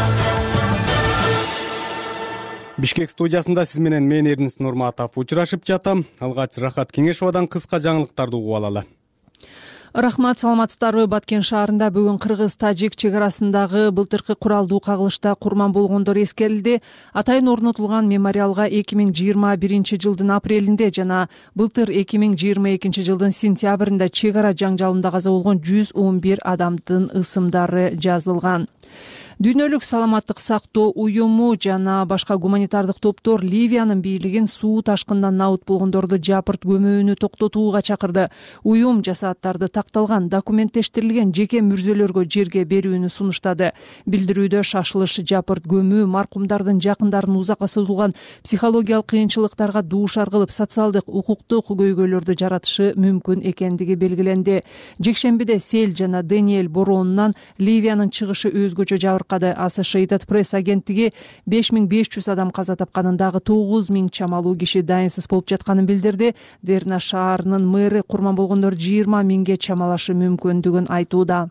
A: Бишкек студиясында сиз менен мен Эрнис Нурматов учурашып жатам. Алгач Рахат Кеңешовадан кыска жаңылыктарды угуп алалы.
F: Рахмат, саламатсыздарбы? Баткен шаарында бүгүн кыргыз-тажик чек арасындагы былтыркы куралдуу кагылышта курман болгондор эскерилди. Атайын орнотулган мемориалга эки миң жыйырма биринчи жылдын апрелинде жана былтыр эки миң жыйырма экинчи жылдын сентябрында чек ара жаңжалында каза болгон жүз он бир адамдын ысымдары жазылган. Дүйнөлүк саламаттык сактоо уюму жана башка гуманитардык топтор Ливиянын бийлигин суу ташкындан набыт болгондорду жапырт көмүүнү токтотууга чакырды. Уюм жасааттарды такталган, документтештирилген жеке мүрзөлөргө жерге берүүнү сунуштады. Билдирүүдө шашылыш жапырт көмүү маркумдардын жакындарын узакка созулган психологиялык кыйынчылыктарга дуушар кылып, социалдык, укуктук көйгөйлөрдү жаратышы мүмкүн экендиги белгиленди. Жекшембиде сел жана Даниэль боронунан Ливиянын чыгышы өзгөчө жабыр Associated Press агенттиги беш миң беш жүз адам каза тапканындагы тогуз миң чамалуу киши дайынсыз болуп жатканын билдирди. Дерна шаарынын мэры курман болгондор жыйырма миңге чамалашы мүмкүндүгүн айтууда.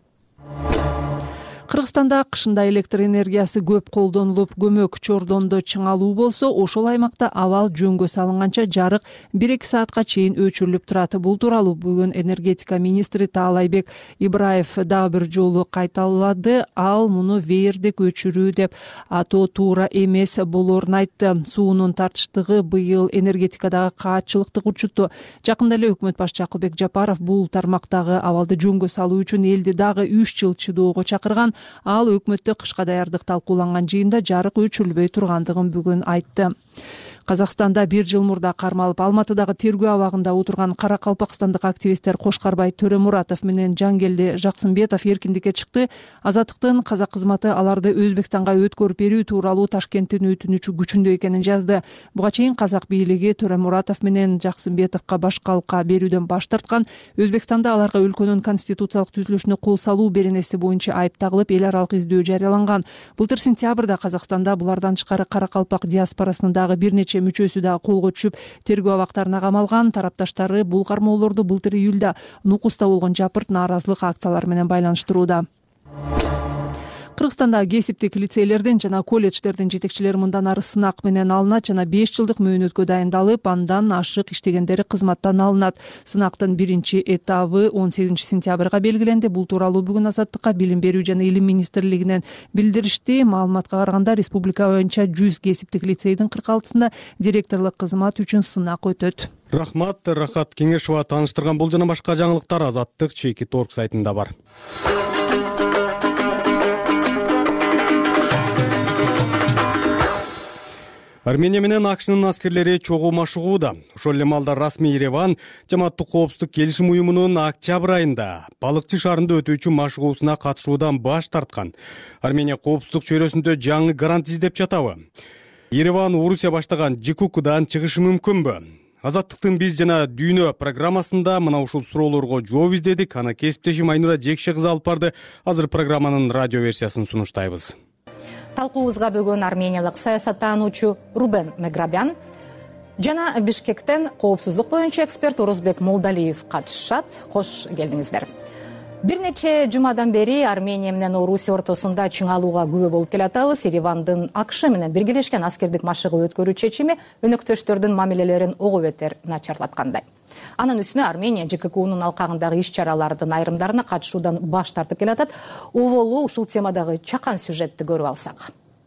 F: Кыргызстанда кышында электр энергиясы көп колдонулуп, көмөк чордондо чыңалуу болсо, ошол аймакта абал жөнгө салынганча жарык бир эки саатка чейин өчүрүлүп турат. Бул тууралуу бүгүн энергетика министри Таалайбек Ибраев дагы бир жолу кайталады. Ал муну веердик өчүрүү деп атоо туура эмес болорун айтты. Суунун тартыштыгы быйыл энергетикадагы каатчылыкты курчутту. Жакында эле өкмөт башчы Акылбек Жапаров бул тармактагы абалды жөнгө салуу үчүн элди дагы үч жыл чыдоого чакырган. Ал өкмөттө кышка даярдык талкууланган жыйында жарык өчүрүлбөй тургандыгын бүгүн айтты. Казакстанда бир жыл мурда кармалып Алматыдагы тергөө абагында отурган каракалпакстандык активисттер Кошкарбай Төрөмуратов менен Жангелди Жаксымбетов эркиндикке чыкты. Азаттыктын казак кызматы аларды Өзбекстанга өткөрүп берүү тууралуу Ташкенттин өтүнүчү күчүндө экенин жазды. Буга чейин казак бийлиги Төрөмуратов менен Жаксымбетовго башкалка берүүдөн баш тарткан. Өзбекстанда аларга өлкөнүн конституциялык түзүлүшүнө кол салуу беренеси боюнча айып тагылып, эл аралык издөө жарыяланган. Былтыр сентябрда Казакстанда булардан тышкары каракалпак диаспорасынын дагы бир нече мүчөсү да колго түшүп, тергөө абактарына камалган. Тарапташтары бул кармоолорду былтыр июлда Нукуста болгон жапырт нааразылык акциялары менен байланыштырууда. Кыргызстанда кесиптик лицейлердин жана колледждердин жетекчилери мындан ары сынак менен алынат жана беш жылдык мөөнөткө дайындалып, андан ашык иштегендери кызматтан алынат. Сынактын биринчи этабы он сегизинчи сентябрга белгиленди. Бул тууралуу бүгүн Азаттыкка Билим берүү жана Илим министрлигинен билдиришти. Маалыматка караганда республика боюнча жүз кесиптик лицейдин кырк алтысында директорлук кызмат үчүн сынак өтөт.
A: Рахмат, Рахат Кеңешова тааныштырган. Бул жана башка жаңылыктар Азаттык чекит орг сайтында бар. Армения менен АКШнын аскерлери чогуу машыгууда. Ошол эле маалда расмий Ереван Жамааттык коопсуздук келишим уюмунун октябрь айында балыкчы шаарында өтүүчү машыгуусуна катышуудан баш тарткан. Армения коопсуздук чөйрөсүндө жаңы гарант издеп жатабы? Ереван Орусия баштаган ЖККудан чыгышы мүмкүнбү? Азаттыктын биз жана дүйнө программасында мына ушул суроолорго жооп издедик. Аны кесиптешим Айнура Жекше кызы алып барды. Азыр программанын радио версиясын сунуштайбыз.
H: Талкуубузга бүгүн армениялык саясаттануучу Рубен Меграбян жана Бишкектен коопсуздук боюнча эксперт Орозбек Молдалиев катышат. Кош келдиңиздер. Бир нече жумадан бери Армения менен Орусия ортосунда чыңалууга күбө болуп келатабыз. Еревандын АКШ менен биргелешкен аскердик машыгы өткөрүү чечими өнөктөштөрдүн мамилелерин ого бетер начарлаткандай. Анын үстүнө Армения ЖККУнун алкагындагы иш-чаралардын айрымдарына катышуудан баш тартып келатат. Уволу ушул темадагы чакан сюжетти көрүп алсак.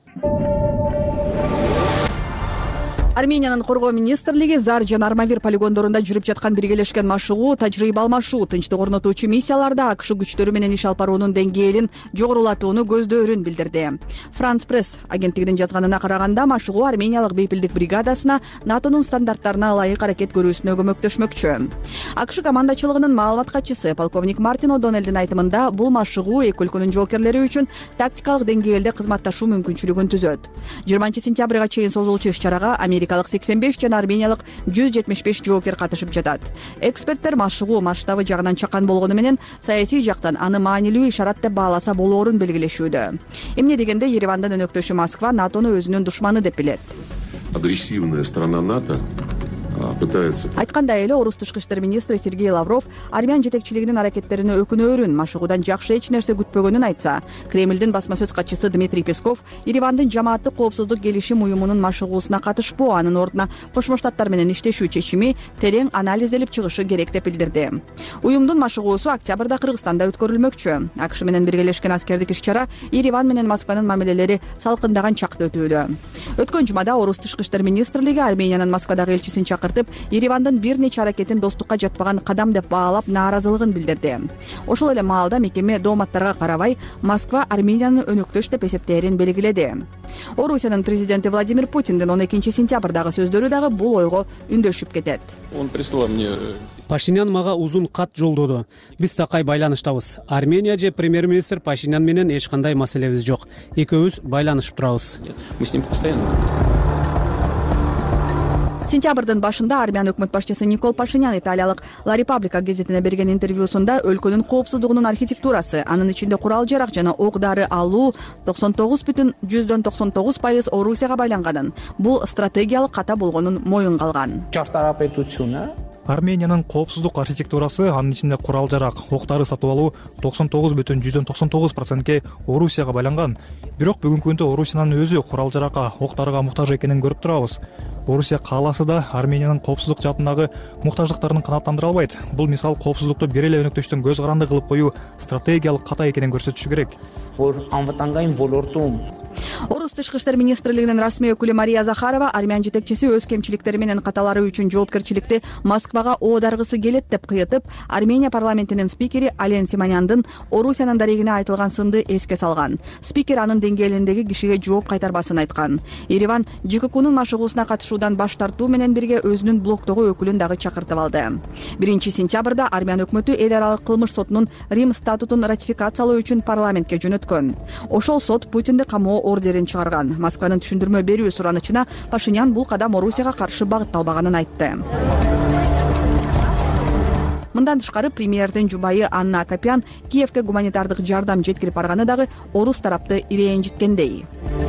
R: Армениянын коргоо министрлиги Зар жана Армавир полигондорунда жүрүп жаткан биргелешкен машыгуу, тажрыйба алмашуу, тынчтык орнотуучу миссияларда АКШ күчтөрү менен иш алып баруунун деңгээлин жогорулатууну көздөөрүн билдирди. Франс Пресс агенттигинин жазганына караганда, машыгуу армениялык бейпилдик бригадасына НАТОнун стандарттарына ылайык аракет көрүүсүнө көмөктөшмөкчү. АКШ командачылыгынын маалымат катчысы полковник Мартин О'Доннелдин айтымында, бул машыгуу эки өлкөнүн жоокерлери үчүн тактикалык деңгээлде кызматташуу мүмкүнчүлүгүн түзөт. жыйырманчы сентябрга чейин созулчу иш-чарага Америкалык сексен беш жана армениялык жүз жетимиш беш жоокер катышып жатат. Эксперттер машыгуу масштабы жагынан чакан болгону менен саясий жактан аны маанилүү ишарат деп бааласа болоорун белгилешүүдө. Эмне дегенде Еревандын өнөктөшү Москва НАТОну өзүнүн душманы деп билет.
I: Агрессивная страна НАТО пытается.
R: Айткандай эле Орус тышкы иштер министри Сергей Лавров армян жетекчилигинин аракеттерине өкүнөөрүн, машыгуудан жакшы эч нерсе күтпөгөнүн айтса, Кремлдин басма сөз катчысы Дмитрий Песков Еревандын жамааттык коопсуздук келишим уюмунун машыгуусуна катышпоо, анын ордуна Кошмо Штаттар менен иштешүү чечими терең анализделип чыгышы керек деп билдирди. Уюмдун машыгуусу октябрда Кыргызстанда өткөрүлмөкчү. АКШ менен биргелешкен аскердик иш-чара Ереван менен Москванын мамилелери салкындаган чакта өтүүдө. Өткөн жумада Орус тышкы иштер министрлиги Армениянын Москвадагы элчисин чакыртып, Еревандын бир нече аракетин достукка жатпаган кадам деп баалап нааразылыгын билдирди. Ошол эле маалда мекеме дооматтарга карабай Москва Армениянын өнөктөш деп эсептээрин белгиледи. Орусиянын президенти Владимир Путиндин он экинчи сентябрдагы сөздөрү дагы бул ойго үндөшүп кетет.
T: Он прислал мне Пашинян мага узун кат жолдоду. Биз такай байланыштабыз. Армения же премьер-министр Пашинян менен эч кандай маселебиз жок. Экөөбүз байланышып турабыз. Мы с ним постоянно.
R: Сентябрдын башында армян өкмөт башчысы Никол Пашинян Италиялык La Repubblica гезитине берген интервьюсунда өлкөнүн коопсуздугунун архитектурасы, анын ичинде курал-жарак жана ок-дары алуу токсон тогуз бүтүн жүздөн токсон тогуз пайыз Орусияга байланганын, бул стратегиялык ката болгонун моюнга алган.
K: Армениянын коопсуздук архитектурасы, анын ичинде курал-жарак, ок-дары сатып алуу токсон тогуз бүтүн жүздөн токсон тогуз процентке Орусияга байланган. Бирок бүгүнкү күндө Орусиянын өзү курал-жаракка, ок-дарыга муктаж экенин көрүп турабыз. Орусия кааласа да Армениянын коопсуздук жаатындагы муктаждыктарын канааттандыра албайт. Бул мисал коопсуздукту бир эле өнөктөштүн көз каранды кылып коюу стратегиялык ката экенин көрсөтүшү керек.
R: Орус тышкы иштер министрлигинин расмий өкүлү Мария Захарова армян жетекчиси өз кемчиликтери менен каталары үчүн жоопкерчиликти Москвага оодаргысы келет деп кыйытып, Армения парламентинин спикери Ален Симоняндын Орусиянын дарегине айтылган сынды эске салган. Спикер анын деңгээлиндеги кишиге жооп кайтарбасын айткан. Ереван ЖККУнун машыгуусуна катышуудан баш тартуу менен бирге өзүнүн блоктогу өкүлүн дагы чакыртып алды. биринчи сентябрда армян өкмөтү эл аралык кылмыш сотунун Рим статутун ратификациялоо үчүн парламентке жөнөткөн. Ошол сот Путинди камоо ордерин чыгарган. Москванын түшүндүрмө берүү суранычына Пашинян бул кадам Орусияга каршы багытталбаганын айтты. Мындан тышкары премьердин жубайы Анна Акопян Киевке гуманитардык жардам жеткирип барганы дагы орус тарапты ирээжиткендей.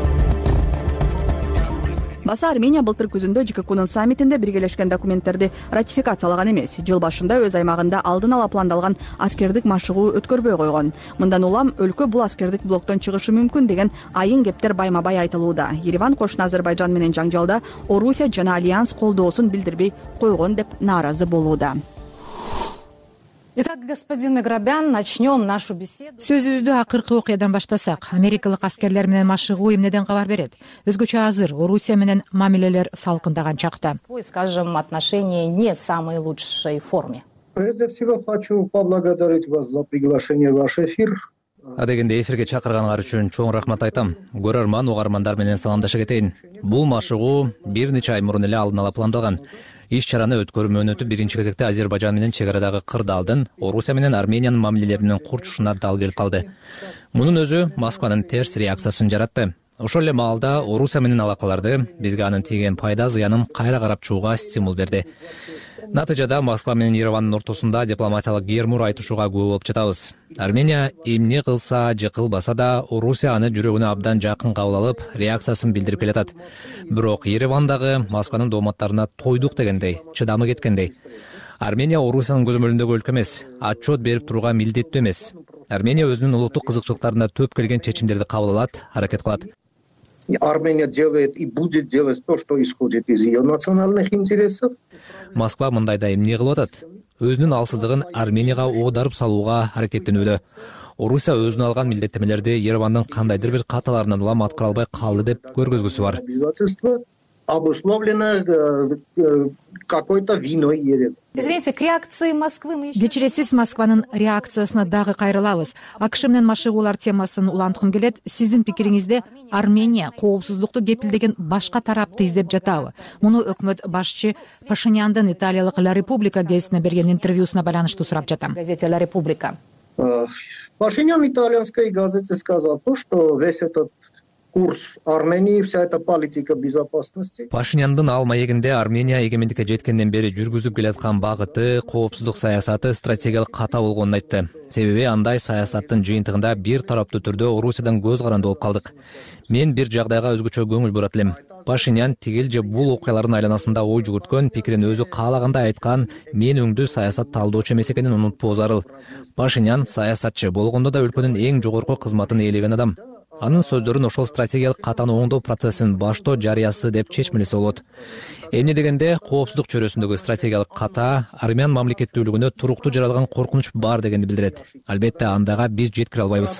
R: Баса Армения былтыр күзүндө ЖККУнун саммитинде биргелешкен документтерди ратификациялаган эмес. Жыл башында өз аймагында алдын ала пландалган аскердик машыгуу өткөрбөй койгон. Мындан улам өлкө бул аскердик блоктон чыгышы мүмкүн деген айын кептер байма-бай айтылууда. Ереван кошуна Азербайжан менен жаңжалда Орусия жана Альянс колдоосун билдирбей койгон деп нааразы болууда.
H: Итак, господин Меграбян, начнем нашу беседу.
X: Сөзүбүздү акыркы окуядан баштасак, америкалык аскерлер менен машыгуу эмнеден кабар берет? Өзгөчө азыр Орусия менен мамилелер салкындаган чакта.
H: Скажем, отношения не в самой лучшей форме.
Y: Прежде всего хочу поблагодарить вас за приглашение в ваш эфир.
Z: Адегенде эфирге чакырганыңар үчүн чоң рахмат айтам. Көрөрман, угармандар менен саламдаша кетейин. Бул машыгуу бир нече ай мурун эле алдын ала пландалган. Иш-чараны өткөрүү мөөнөтү биринчи кезекте Азербайжан менен чек арадагы кырдаалдын, Орусия менен Армениянын мамилелеринин курчушуна дал келип калды. Мунун өзү Москванын терс реакциясын жаратты. ошол эле маалда Орусия менен алакаларды бизге анын тийген пайда зыянын кайра карап чыгууга стимул берди. Натыйжада Москва менен Еревандын ортосунда дипломатиялык гермур айтышууга күбө болуп жатабыз. Армения эмне кылса же кылбаса да Орусия аны жүрөгүнө абдан жакын кабыл алып, реакциясын билдирип келатат. Бирок Еревандагы Москванын дооматтарына тойдук дегендей, чыдамы кеткендей. Армения Орусиянын көзөмөлүндөгү өлкө эмес, отчет берип турууга милдеттүү эмес. Армения өзүнүн улуттук кызыкчылыктарына төп келген чечимдерди кабыл алат, аракет кылат.
Y: Армения делает и будет делать то, что исходит из ее национальных интересов.
Z: Москва мындайда эмне кылып атат? Өзүнүн алсыздыгын Арменияга оодарып салууга аракеттенүүдө. Орусия өзүнө алган милдеттемелерди Еревандын кандайдыр бир каталарынан улам аткара албай калды деп көргөзгүсү бар.
Y: Обязательство обусловлено какой-то виной Еревана.
H: Извините, к реакции Москвы мы еще...
X: Кечиресиз, Москванын реакциясына дагы кайрылабыз. АКШ менен машыгуулар темасын уланткым келет. Сиздин пикириңизде Армения коопсуздукту кепилдеген башка тарапты издеп жатабы? Муну өкмөт башчы Пашиняндын италиялык Ла Република гезитине берген интервьюсуна байланыштуу сурап жатам.
H: Газете Ла Република.
Y: Пашинян итальянской газете сказал то, что весь этот курс Армении, вся эта политика безопасности.
Z: Пашиняндын ал маегинде Армения эгемендикке жеткенден бери жүргүзүп келаткан багыты, коопсуздук саясаты стратегиялык ката болгонун айтты. Себеби андай саясаттын жыйынтыгында бир тараптуу түрдө Орусиядан көз каранды болуп калдык. Мен бир жагдайга өзгөчө көңүл бурат элем. Пашинян тигил же бул окуялардын айланасында ой жүгүрткөн, пикирин өзү каалагандай айткан мен өңдүү саясат талдоочу эмес экенин унутпоо зарыл. Пашинян саясатчы болгондо да өлкөнүн эң жогорку кызматын ээлеген адам. Анын сөздөрүн ошол стратегиялык катаны оңдоо процессин баштоо жарыясы деп чечмелесе болот. Эмне дегенде коопсуздук чөйрөсүндөгү стратегиялык ката армян мамлекеттүүлүгүнө туруктуу жаралган коркунуч бар дегенди билдирет. Албетте андага биз жеткире албайбыз.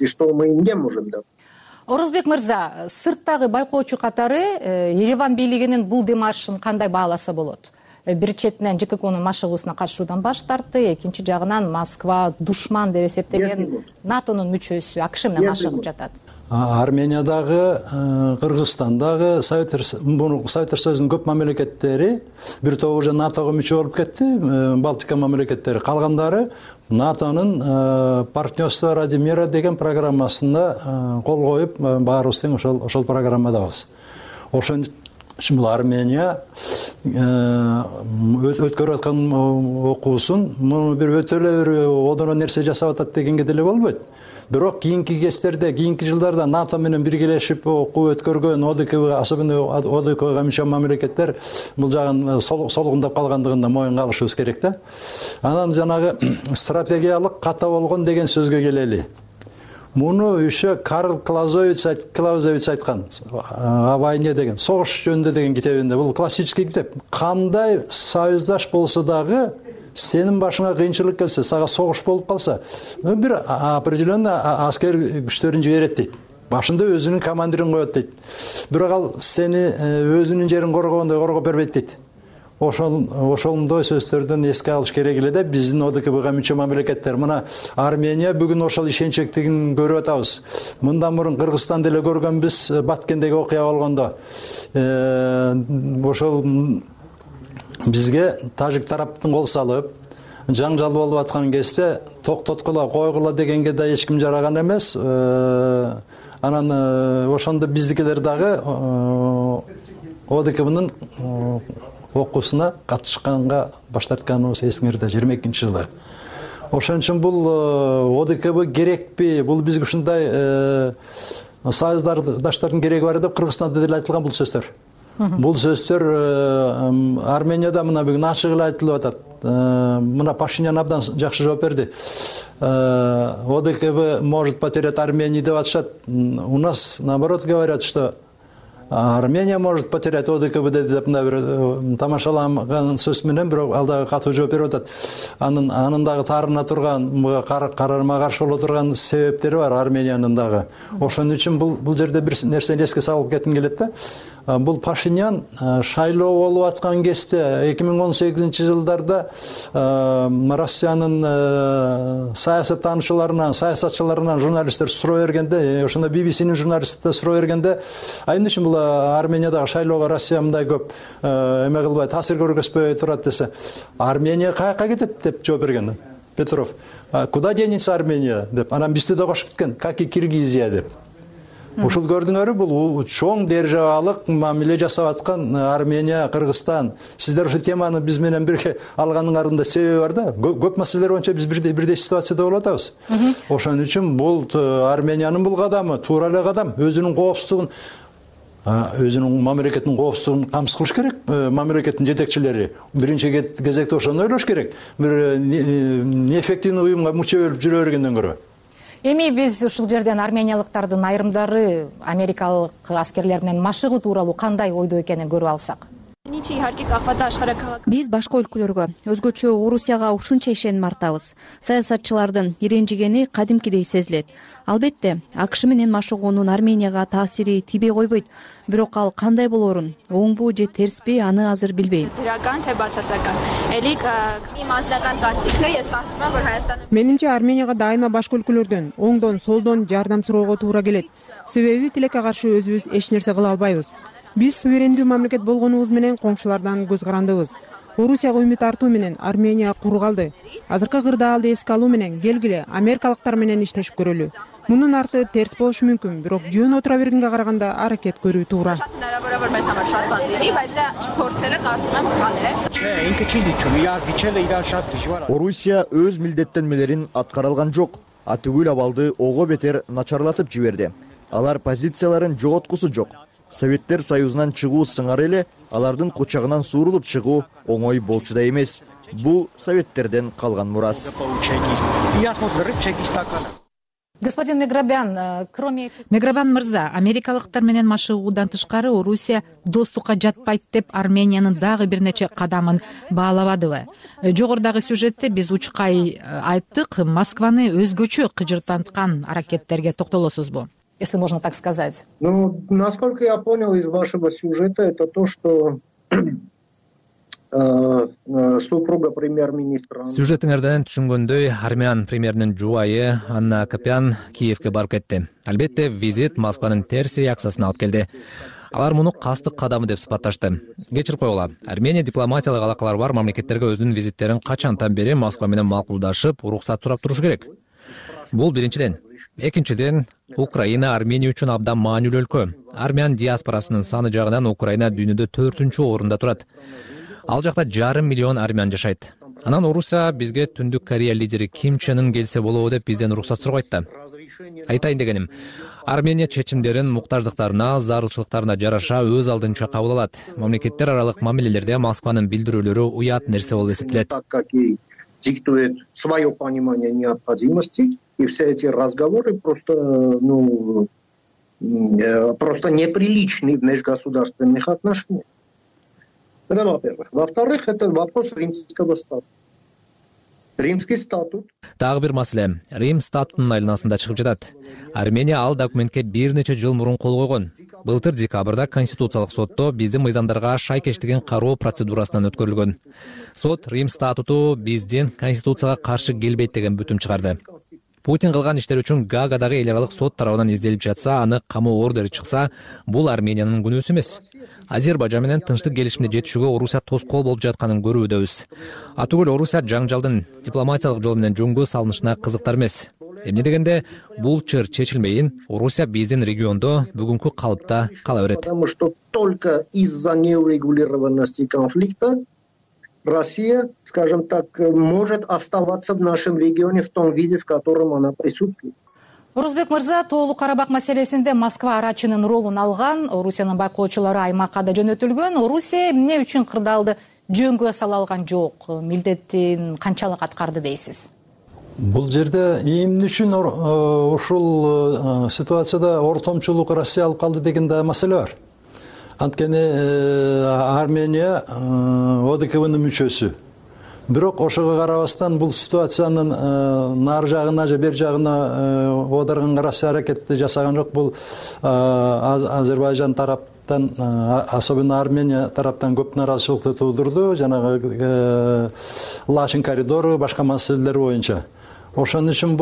H: Орозбек мырза, сырттагы байкоочу катары Ереван бийлигинин бул демаршын кандай бааласа болот? Бир четинен ЖККнын машыгуусуна катышуудан баш тартты, экинчи жагынан Москва душман деп эсептеген НАТОнун мүчөсү АКШ менен машыгып жатат.
B: Армениядагы, Кыргызстандагы, Советтер Союзунун көп мамлекеттери бир тобу уже НАТОго мүчө болуп кетти, Балтика мамлекеттери. Калгандары НАТОнун партнерство ради мира деген программасында кол коюп, баарыбыз тең ошол ошол программадабыз. Ошон үчүн бул Армения өткөрүп аткан окуусун муну бир өтө эле бир одоно нерсе жасап атат дегенге деле болбойт. Бирок кийинки кездерде, кийинки жылдарда НАТО менен биргелешип окуу өткөргөн ОДКБ, особенно ОДКБга мүчө мамлекеттер бул жагын солугундап калгандыгын моюнга алышыбыз керек да. Анан жанагы стратегиялык ката болгон деген сөзгө келели. Муну еще Карл Клаузевич айткан, о войне деген, согуш жөнүндө деген китебинде. Бул классический китеп. Кандай союздаш болсо дагы сенин башыңа кыйынчылык келсе, сага согуш болуп калса, бир определенный аскер күчтөрүн жиберет дейт. Башында өзүнүн командирин коет дейт. Бирок ал сени өзүнүн жерин коргогондой коргоп бербейт дейт. Ошол ошондой сөздөрдөн эске алыш керек эле да биздин ОДКБга мүчө мамлекеттер. Мына Армения бүгүн ошол ишенчектигин көрүп атабыз. Мындан мурун Кыргызстан деле көргөнбүз Баткендеги окуя болгондо. Ошол бизге тажик тараптын кол салып, жаңжал болуп аткан кезде токтоткула, койгула дегенге да эч ким жараган эмес. Анан ошондо биздикилер дагы ОДКБнын окуусуна катышканга баш тартканыбыз эсиңерде жыйырма экинчи жылы. Ошон үчүн бул ОДКБ керекпи? Бул бизге ушундай союздаштардын кереги бар деп Кыргызстанда деле айтылган бул сөздөр. Бул сөздөр Арменияда мына бүгүн ачык эле айтылып атат. Мына Пашинян абдан жакшы жооп берди. ОДКБ может потерять Армению деп атышат. У нас наоборот говорят, что Армения может потерять ОДКБ деп мына бир тамашалаган сөз менен бирок ал дагы катуу жооп берип атат. Анын анын дагы тарына турган, карарма каршы боло турган себептери бар Армениянын дагы. Ошон үчүн бул бул жерде бир нерсени эске салып кетким келет да. Бул Пашинян шайлоо болуп аткан кезде эки миң он сегизинчи жылдарда Россиянын саясаттануучуларынан, саясатчыларынан журналисттер суроо бергенде, ошондо би би синин журналисттери суроо бергенде, а эмне үчүн бул Армениядагы шайлоого Россия мындай көп эме кылбай, таасир көргөзбөй турат десе, Армения каяка кетет деп жооп берген Петров. Куда денется Армения деп. Анан бизди да кошуп кеткен, как и Киргизия деп. Ушул көрдүңөрбү, бул чоң державалык мамиле жасап аткан Армения, Кыргызстан. Сиздер ушул теманы биз менен бирге алганыңардын да себеби бар да. Көп маселелер боюнча биз бирдей бирдей ситуацияда болуп атабыз. Ошон үчүн бул Армениянын бул кадамы туура эле кадам, өзүнүн коопсуздугун өзүнүн мамлекетинин коопсуздугун камсыз кылыш керек. Мамлекеттин жетекчилери биринчи кезекте ошону ойлош керек. Бир неэффективный уюмга мүчө болуп жүрө бергенден көрө.
H: Эми биз ушул жерден армениялыктардын айрымдары америкалык аскерлеринен машыгуу тууралуу кандай ойдо экенин көрүп алсак.
J: Биз башка өлкөлөргө, өзгөчө Орусияга ушунча ишеним артабыз. Саясатчылардын иренжигени кадимкидей сезилет. Албетте, АКШ менен машыгуунун Арменияга таасири тийбей койбойт. Бирок ал кандай болоорун, оңбу же терсби, аны азыр билбейм.
L: Менимче Арменияга дайыма башка өлкөлөрдөн, оңдон, солдон жардам суроого туура келет. Себеби тилекке каршы өзүбүз эч нерсе кыла албайбыз. Биз суверендүү мамлекет болгонубуз менен коңшулардан көз карандыбыз. Орусияга үмүт артуу менен Армения кургалды. Азыркы кырдаалды эске алуу менен келгиле Америкалыктар менен иштешип көрөлү. Мунун арты терс болушу мүмкүн, бирок жөн отура бергенге караганда аракет көрүү туура.
N: Орусия өз милдеттенмелерин аткара алган жок. Атүгүл абалды ого бетер начарлатып жиберди. Алар позицияларын жоготкусу жок. Советтер Союзунан чыгуу сыңары эле алардын кучагынан суурулуп чыгуу оңой болчу да эмес. Бул советтерден калган мурас.
H: Господин Меграбян, кроме
X: Меграбян мырза, америкалыктар менен машыгуудан тышкары Орусия достукка жатпайт деп Армениянын дагы бир нече кадамын баалабадыбы? Жогорудагы сюжетте биз учкай айттык, Москваны өзгөчө кыжыртанткан аракеттерге токтолосузбу?
H: Если можно так сказать.
Y: Ну, насколько я понял из вашего сюжета, это то, что супруга премьер-министра.
Z: Сюжетиңерден түшүнгөндөй, Армян премьеринин жубайы Анна Акопян Киевке барып кетти. Албетте, визит Москванын терс реакциясына алып келди. Алар муну кастык кадамы деп сыпатташты. Кечирип койгула, Армения дипломатиялык алакалары бар мамлекеттерге өзүнүн визиттерин качантан бери Москва менен макулдашып, уруксат сурап турушу керек. Бул биринчиден. Экинчиден, Украина Армения үчүн абдан маанилүү өлкө. Армян диаспорасынын саны жагынан Украина дүйнөдө төртүнчү орунда турат. Ал жакта жарым миллион армян жашайт. Анан Орусия бизге Түндүк Корея лидери Ким Чен Ын келсе болобу деп бизден уруксат сурабайт да. Айтайын дегеним, Армения чечимдерин муктаждыктарына, зарылчылыктарына жараша өз алдынча кабыл алат. Мамлекеттер аралык мамилелерде Москванын билдирүүлөрү уят нерсе болуп эсептелет.
Y: Диктует свое понимание необходимости, и все эти разговоры просто, ну, просто неприличны в межгосударственных отношениях. Это во-первых. Во-вторых, это вопрос римского статуса. Римский статут.
Z: Дагы бир маселе, Рим статутунун айланасында чыгып жатат. Армения ал документке бир нече жыл мурун кол койгон. Былтыр декабрда Конституциялык сотто биздин мыйзамдарга шайкештигин кароо процедурасынан өткөрүлгөн. Сот Рим статуту биздин Конституцияга каршы келбейт деген бүтүм чыгарды. Путин кылган иштер үчүн Гаагадагы эл аралык сот тарабынан изделип жатса, аны камоо ордери чыкса, бул Армениянын күнөөсү эмес. Азербайжан менен тынчтык келишимине жетишүүгө Орусия тоскоол болуп жатканын көрүүдөбүз. Атүгүл Орусия жаңжалдын дипломатиялык жол менен жөнгө салынышына кызыктар эмес. Эмне дегенде, бул чыр чечилмейин, Орусия биздин региондо бүгүнкү калыпта кала берет.
Y: Потому что только из-за неурегулированности конфликта Россия, скажем так, может оставаться в нашем регионе в том виде, в котором она присутствует.
H: Орузбек мырза, Тоолуу Карабак маселесинде Москва арачынын ролун алган, Орусиянын байкоочулары аймакка да жөнөтүлгөн. Орусия эмне үчүн кырдаалды жөнгө сала алган жок? Милдетин канчалык аткарды дейсиз?
B: Бул жерде эмне үчүн ушул ситуацияда ортомчулук Россия алып калды деген да маселе бар. Анткени Армения ОДКБнын мүчөсү. Бирок ошого карабастан бул ситуациянын нары жагына же бер жагына оодарганга Россия аракетти жасаган жок. Бул Азербайжан тараптан, особенно Армения тараптан көп нааразычылыкты туудурду. Жанагы Лашин коридору, башка маселелер боюнча. Ошон үчүн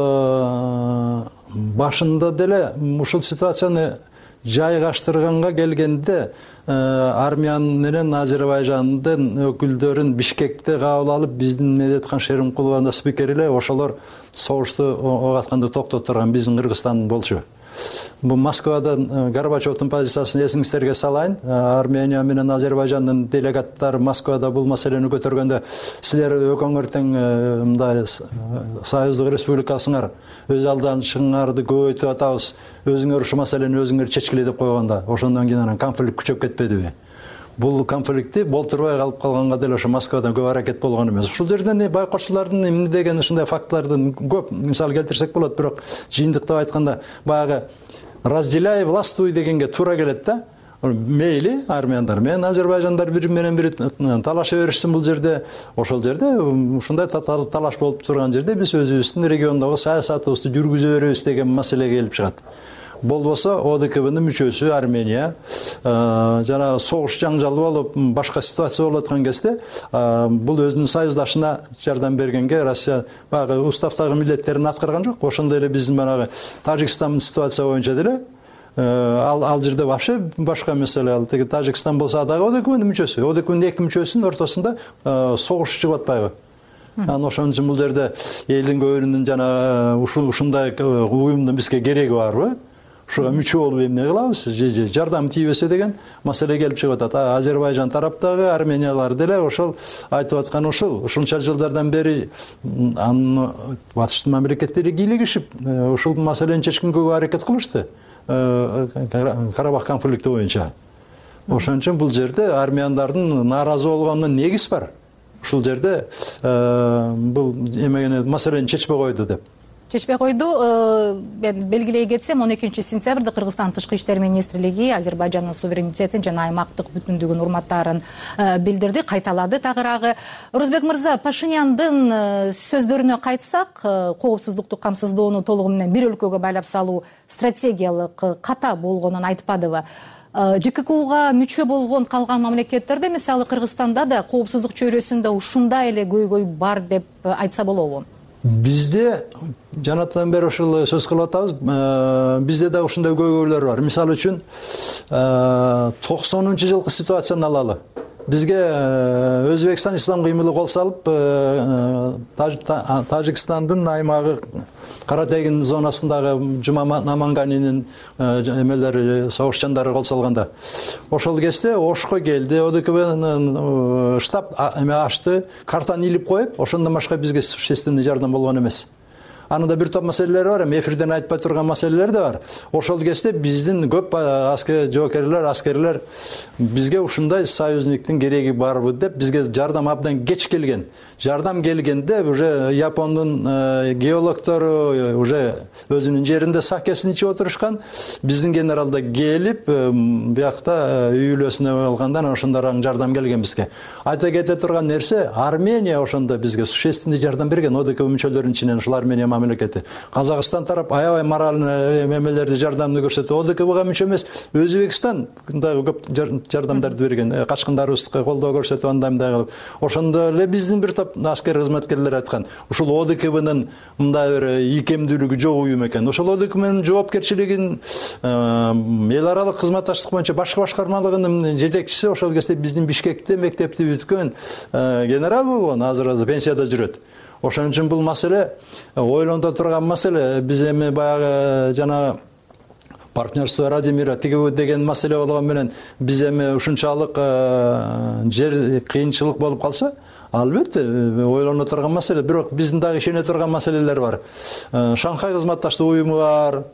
B: бул башында деле ушул ситуацияны жайгаштырганга келгенде Армян менен Азербайжандын өкүлдөрүн Бишкекте кабыл алып, биздин Медетхан Шеримкуловна спикер эле ошолор согушту ого атканды токтоттурган биздин Кыргызстан болчу. бул Москвадан Горбачевдун позициясын эсиңиздерге салайын. Армения менен Азербайжандын делегаттары Москвада бул маселени көтөргөндө силер экөөңөр тең мындай Союздук Республикасыңар өз алданышыңарды көбөйтүп атабыз. Өзүңөр ушу маселени өзүңөр чечкиле деп койгондо, ошондон кийин анан конфликт күчөп кетпедиби? Бул конфликтти болтурбай калып калганга деле ошо Москвадан көп аракет болгон эмес. Ушул жерден байкоочулардын эмне деген ушундай фактылардын көп мисал келтирсек болот, бирок жыйынтыктап айтканда баягы разделяй властвуй дегенге туура келет да. Мейли армяндар менен азербайжандар бири менен бири талаша беришсин бул жерде. Ошол жерде ушундай талаш болуп турган жерде биз өзүбүздүн региондогу саясатыбызды жүргүзө беребиз деген маселе келип чыгат. Болбосо ОДКБнын мүчөсү Армения жана согуш жаңжалы болуп башка ситуация болуп аткан кезде бул өзүнүн союздашына жардам бергенге Россия баягы уставдагы милдеттерин аткарган жок. Ошондой эле биздин баягы Тажикстандын ситуация боюнча деле ал ал жерде вообще башка маселе. Ал теги Тажикстан болсо дагы ОДКБнын мүчөсү. ОДКБнын эки мүчөсүнүн ортосунда согуш чыгып атпайбы? Анан ошон үчүн бул жерде элдин көбүнүн жана ушундай уюмдун бизге кереги барбы? Ушуга мүчө болуп эмне кылабыз? Же жардам тийбесе деген маселе келип чыгып атат. Азербайжан тараптагы армениялар деле ошол айтып аткан ушул. Ушунча жылдардан бери анын батыштын мамлекеттери кийлигишип, ушул маселени чечкенге көп аракет кылышты. Карабах конфликти боюнча. Ошон үчүн бул жерде армяндардын нааразы болгонунун негизи бар. Ушул жерде бул эмегени маселени чечпей койду деп.
H: Чечпей койду. Мен белгилей кетсем, он экинчи сентябрда Кыргызстан Тышкы иштер министрлиги Азербайжандын суверенитетин жана аймактык бүтүндүгүн урматтаарын билдирди, кайталады тагыраагы. Орозбек мырза, Пашиняндын сөздөрүнө кайтсак, коопсуздукту камсыздоону толугу менен бир өлкөгө байлап салуу стратегиялык ката болгонун айтпадыбы? ЖККУга мүчө болгон калган мамлекеттерде, мисалы Кыргызстанда да коопсуздук чөйрөсүндө ушундай эле көйгөй бар деп айтса болобу?
B: Бизде жанатан бери ошол сөз кылып атабыз. Бизде да ушундай көйгөйлөр бар. Мисалы үчүн токсонунчу жылкы ситуацияны алалы. Бизге Өзбекстан ислам кыймылы кол салып, Тажикстандын аймагы Каратегин зонасындагы Жума Наманганинин эмелери согушчандары кол салганда, ошол кезде Ошко келди, ОДКБнын штаб эме ачты, картаны илип коюп, ошондон башка бизге существенный жардам болгон эмес. Анын да бир топ маселелер бар, эфирден айтпай турган маселелер да бар. Ошол кезде биздин көп аскер жоокерлер, аскерлер бизге ушундай союзниктин кереги барбы деп бизге жардам абдан кеч келген. Жардам келгенде уже Япондун геологтору уже өзүнүн жеринде сакесин ичип отурушкан. Биздин генерал да келип, биякта үйлөсүнө алгандан ошондорго жардам келген бизге. Айта кете турган нерсе, Армения ошондо бизге существенный жардам берген, ОДКБ мүчөлөрүнүн ичинен ушул Армения мамлекети. Казакстан тарап аябай моральный эмелерди жардамды көрсөтүп, ОДКБга мүчө эмес, Өзбекстан дагы көп жардамдарды берген, качкындарыбызга колдоо көрсөтүп андайдай кылып. Ошондо эле биздин бир топ аскер кызматкерлер айткан, ушул ОДКБнын мындай бир ийкемдүүлүгү жок уюм экен. Ошол ОДКБнын жоопкерчилигин эл аралык кызматташтык боюнча башкы башкармалыгынын жетекчиси ошол кезде биздин Бишкекте мектепти бүткөн генерал болгон, азыр пенсияда жүрөт. Ошон үчүн бул маселе ойлонто турган маселе. Биз эми баягы жана партнерство ради мира тигүү деген маселе болгон менен биз эми ушунчалык жер кыйынчылык болуп калса, албетте ойлоно турган маселе. Бирок биздин дагы ишене турган маселелер бар. Шанхай кызматташтык уюму бар,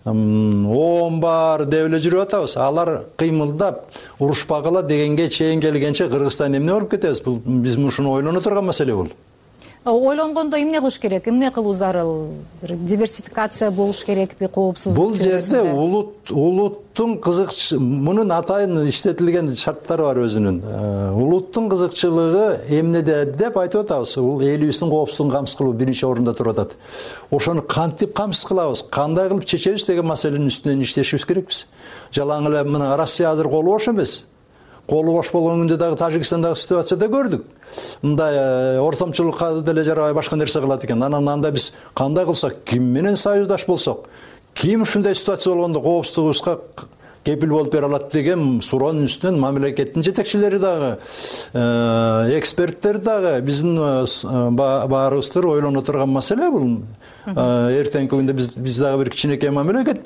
B: ООН бар, деп эле жүрүп атабыз. Алар кыймылдап урушпагыла дегенге чейин келгенче Кыргызстан эмне болуп кетебиз? Бул биз ушуну ойлоно турган маселе бул.
H: Ойлонгондо эмне кылыш керек? Эмне кылуу зарыл? Диверсификация болуш керекпи, коопсуздук?
B: Бул жерде улут улуттун кызыкчы, мунун атайын иштетилген шарттары бар өзүнүн. Улуттун кызыкчылыгы эмнеде деп айтып атабыз. Бул элибиздин коопсуздугун камсыз кылуу биринчи орунда туруп атат. Ошону кантип камсыз кылабыз, кандай кылып чечебиз деген маселенин үстүнөн иштешибиз керекпиз. Жалаң эле мына Россия азыр колу бош эмес. Колу бош болгон күндө дагы Тажикстандагы ситуацияда көрдүк. Мындай ортомчулукка деле жарабай башка нерсе кылат экен. Анан анда биз кандай кылсак, ким менен союздаш болсок, ким ушундай ситуация болгондо коопсуздугубузга кепил болуп бере алат деген суроонун үстүнөн мамлекеттин жетекчилери дагы, эксперттер дагы биздин баарыбызды ойлоно турган маселе бул. Эртеңки күндө биз биз дагы бир кичинекей мамлекетпиз.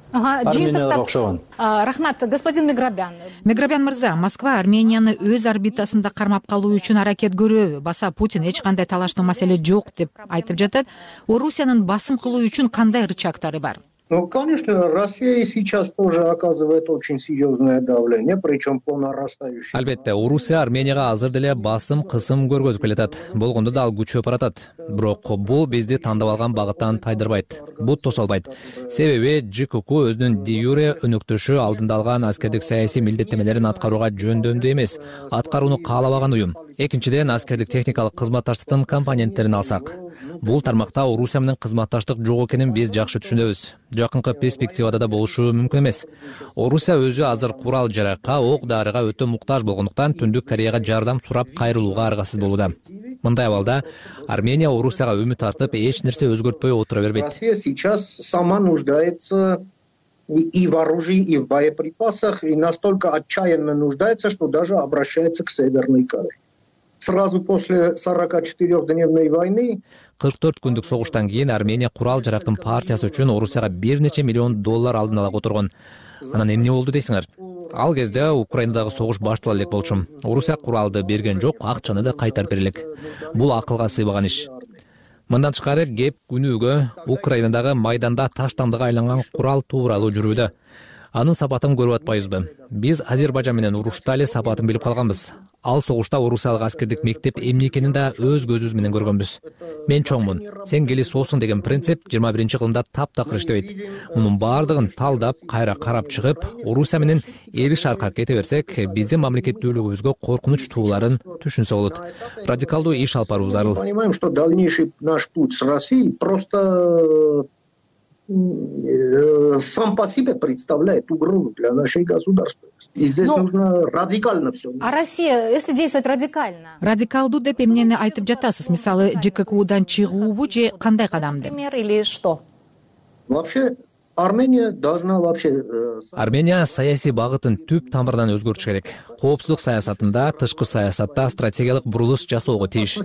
B: арменияга окшогон.
H: Рахмат, господин Меграбян.
X: Меграбян мырза, Москва Арменияны өз орбитасында кармап калуу үчүн аракет көрөбү? Баса Путин эч кандай талаштуу маселе жок деп айтып жатат. Орусиянын басым кылуу үчүн кандай рычагтары бар?
Y: Ну, конечно, Россия и сейчас тоже оказывает очень серьезное давление, причем по нарастающей.
Z: Албетте, Орусия Арменияга азыр деле басым, кысым көргөзүп келатат. Болгондо да ал күчөп баратат. Бирок бул бизди тандап алган багыттан тайдырбайт. Бут тосолбайт. Себеби ЖКК өзүнүн де юре өнөктөшү алдында алган аскердик саясий милдеттемелерин аткарууга жөндөмдүү эмес, аткарууну каалабаган уюм. Экинчиден, аскердик техникалык кызматташтыктын компоненттерин алсак. Бул тармакта Орусия менен кызматташтык жок экенин биз жакшы түшүнөбүз. Жакынкы перспективада да болушу мүмкүн эмес. Орусия өзү азыр курал жаракка, ок дарыга өтө муктаж болгондуктан Түндүк Кореяга жардам сурап кайрылууга аргасыз болууда. Мындай абалда Армения Орусияга үмүт артып, эч нерсе өзгөртпөй отура бербейт.
Y: Россия сейчас сама нуждается и в оружии, и в боеприпасах, и настолько отчаянно нуждается, что даже обращается к Северной Корее. Сразу после сорокачетырёхдневной войны
Z: кырк төрт күндүк согуштан кийин Армения курал жарактын партиясы үчүн Орусияга бир нече миллион доллар алдын ала которгон. Анан эмне болду дейсиңер? Ал кезде Украинадагы согуш баштала элек болчу. Орусия куралды берген жок, акчаны да кайтарып бере элек. Бул акылга сыйбаган иш. Мындан тышкары кеп күнүгө Украинадагы майданда таштандыга айланган курал тууралуу жүрүүдө. Анын сапатын көрүп атпайбызбы? Биз Азербайжан менен урушта эле сапатын билип калганбыз. Ал согушта Орусиялык аскердик мектеп эмне экенин да өз көзүбүз менен көргөнбүз. Мен чоңмун, сен кели соосуң деген принцип жыйырма биринчи кылымда таптакыр иштебейт. Мунун баардыгын талдап, кайра карап чыгып, Орусия менен эриш арка кете берсек, биздин мамлекеттүүлүгүбүзгө коркунуч тууларын түшүнсө болот. Радикалдуу иш алып баруу зарыл.
Y: Понимаем, что дальнейший наш путь с Россией просто сам по себе представляет угрозу для нашей государственности. И здесь Но... нужно радикально все.
H: А Россия, если действовать радикально?
X: Радикалдуу деп эмнени айтып жатасыз? Мисалы, ЖККУдан чыгуубу же кандай кадам деп?
H: Например, или что?
Y: Вообще, Армения должна вообще...
Z: Армения саясий багытын түп тамырынан өзгөртүш керек. Коопсуздук саясатында, тышкы саясатта стратегиялык бурулуш жасоого тийиш.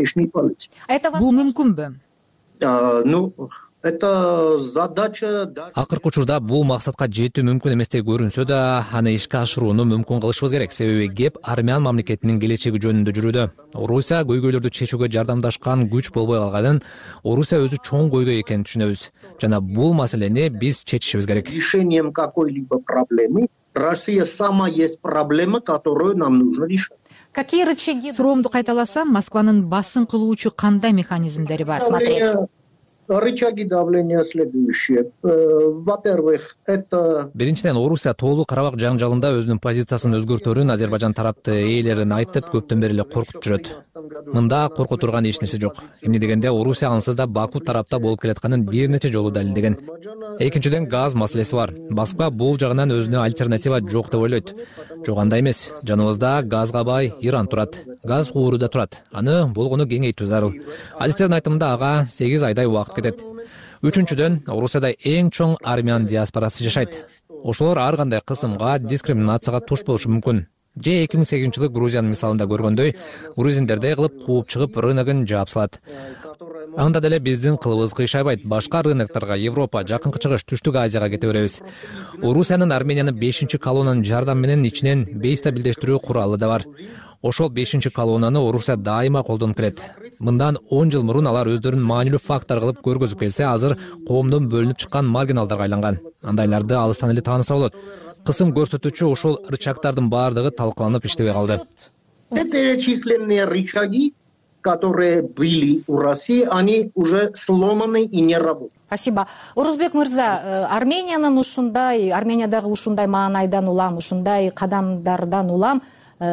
X: Бул мүмкүнбү?
Y: Ну... Это задача...
Z: Акыркы учурда бул максатка жетүү мүмкүн эместей көрүнсө да, аны ишке ашырууну мүмкүн кылышыбыз керек. Себеби кеп армян мамлекетинин келечеги жөнүндө жүрүүдө. Орусия көйгөйлөрдү чечүүгө жардамдашкан күч болбой калганын, Орусия өзү чоң көйгөй экенин түшүнөбүз. Жана бул маселени биз чечишибиз керек.
Y: Решением какой-либо проблемы Россия сама есть проблема, которую нам нужно решать.
H: Какие рычаги?
X: Суроомду кайталасам, Москванын басым кылуучу кандай механизмдери бар?
H: Смотреть.
Y: Рычаги давления следующие. Во-первых, это...
Z: Биринчиден, Орусия тоолуу Карабак жаңжалында өзүнүн позициясын өзгөртөрүн Азербайжан тарапты ээлерин айтып, көптөн бери эле коркутуп жүрөт. Мында корко турган эч нерсе жок. Эмне дегенде, Орусия ансыз да Баку тарапта болуп келатканын бир нече жолу далилдеген. Экинчиден, газ маселеси бар. Москва бул жагынан өзүнө альтернатива жок деп ойлойт. Жок, андай эмес. Жаныбызда газга бай Иран турат. Газ кууруда турат. Аны болгону кеңейтүү зарыл. Адистердин айтымында ага сегиз айдай убакыт кетет. Үчүнчүдөн, Орусияда эң чоң армян диаспорасы жашайт. Ошолор ар кандай кысымга, дискриминацияга туш болушу мүмкүн. Же эки миң сегизинчи жылы Грузиянын мисалында көргөндөй, грузиндердей кылып кууп чыгып рыногун жаап салат. Анда деле биздин кылыбыз кыйшайбайт. Башка рынокторго, Европа, Жакынкы Чыгыш, Түштүк Азияга кете беребиз. Орусиянын Арменияны бешинчи колоннанын жардамы менен ичинен бейстабилдештирүү куралы да бар. Ошол бешинчи колоннаны Орусия дайыма колдонуп келет. Мындан он жыл мурун алар өздөрүн маанилүү фактор кылып көргөзүп келсе, азыр коомдон бөлүнүп чыккан маргиналдарга айланган. Андайларды алыстан эле тааныса болот. Кысым көрсөтүүчү ошол рычагтардын баардыгы талкаланып иштебей калды.
Y: Перечисленные рычаги, которые были у России, они уже сломаны и не работают.
H: Спасибо. Орузбек мырза, Армениянын ушундай, Армениядагы ушундай маанайдан улам, ушундай кадамдардан улам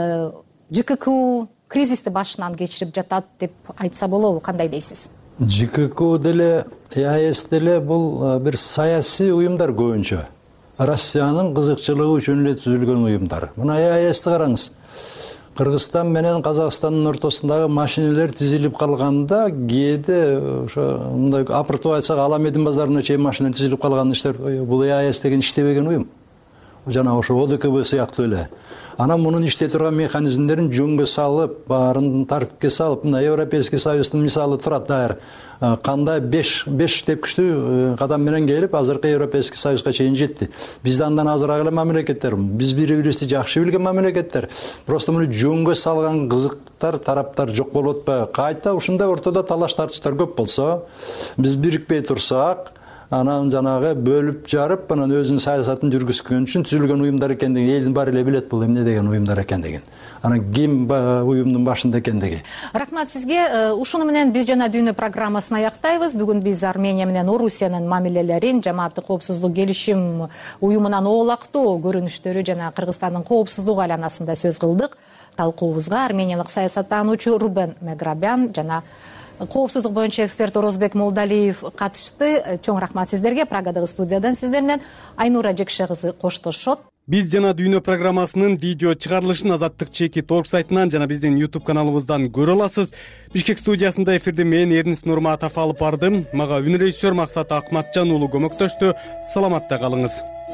H: ЖККУ кризисти башынан кечирип жатат деп айтса болобу, кандай дейсиз?
B: ЖККУ деле, АЭС деле бул бир саясий уюмдар көбүнчө. Россиянын кызыкчылыгы үчүн эле түзүлгөн уюмдар. Мына АЭСти караңыз. Кыргызстан менен Казакстандын ортосундагы машинелер тизилип калганда, кээде ошо мындай апыртып айтсак, Алам Эдин базарына чейин машина тизилип калган иштер, бул АЭС деген иштебеген уюм. Жана ошо ОДКБ сыяктуу эле. анан мунун иштей турган механизмдерин жөнгө салып, баарын тартипке салып, мына Европейский Союздун мисалы турат даяр. Кандай беш беш тепкичтүү кадам менен келип, азыркы Европейский Союзга чейин жетти. Биз андан азыраак эле мамлекеттер, биз бири-бирибизди жакшы билген мамлекеттер. Просто муну жөнгө салган кызыктар, тараптар жок болуп атпайбы? Кайта ушундай ортодо талаш тартыштар көп болсо, биз бирикпей турсак, анан жанагы бөлүп жарып, анан өзүнүн саясатын жүргүзгөн үчүн түзүлгөн уюмдар экендигин элдин баары эле билет, бул эмне деген уюмдар экендигин. Анан ким уюмдун башында экендиги.
H: Рахмат сизге. Ушуну менен биз жана дүйнө программасын аяктайбыз. Бүгүн биз Армения менен Орусиянын мамилелерин, жамааттык коопсуздук келишим уюмунан оолактоо көрүнүштөрү жана Кыргызстандын коопсуздук айланасында сөз кылдык. Талкуубузга армениялык саясаттануучу Рубен Меграбян жана коопсуздук боюнча эксперт Орозбек Молдалиев катышты. Чоң рахмат сиздерге. Праgadагы студиядан сиздер менен Айнура Жекше кызы коштошот.
A: Биз жана дүйнө программасынын видео чыгарылышын Азаттык чеки торп сайтынан жана биздин YouTube каналыбыздан көрө аласыз. Бишкек студиясында эфирди мен Эрнис Нурматов алып бардым. Мага үн режиссер Максат Акматжан уулу көмөктөштү. Саламатта калыңыз.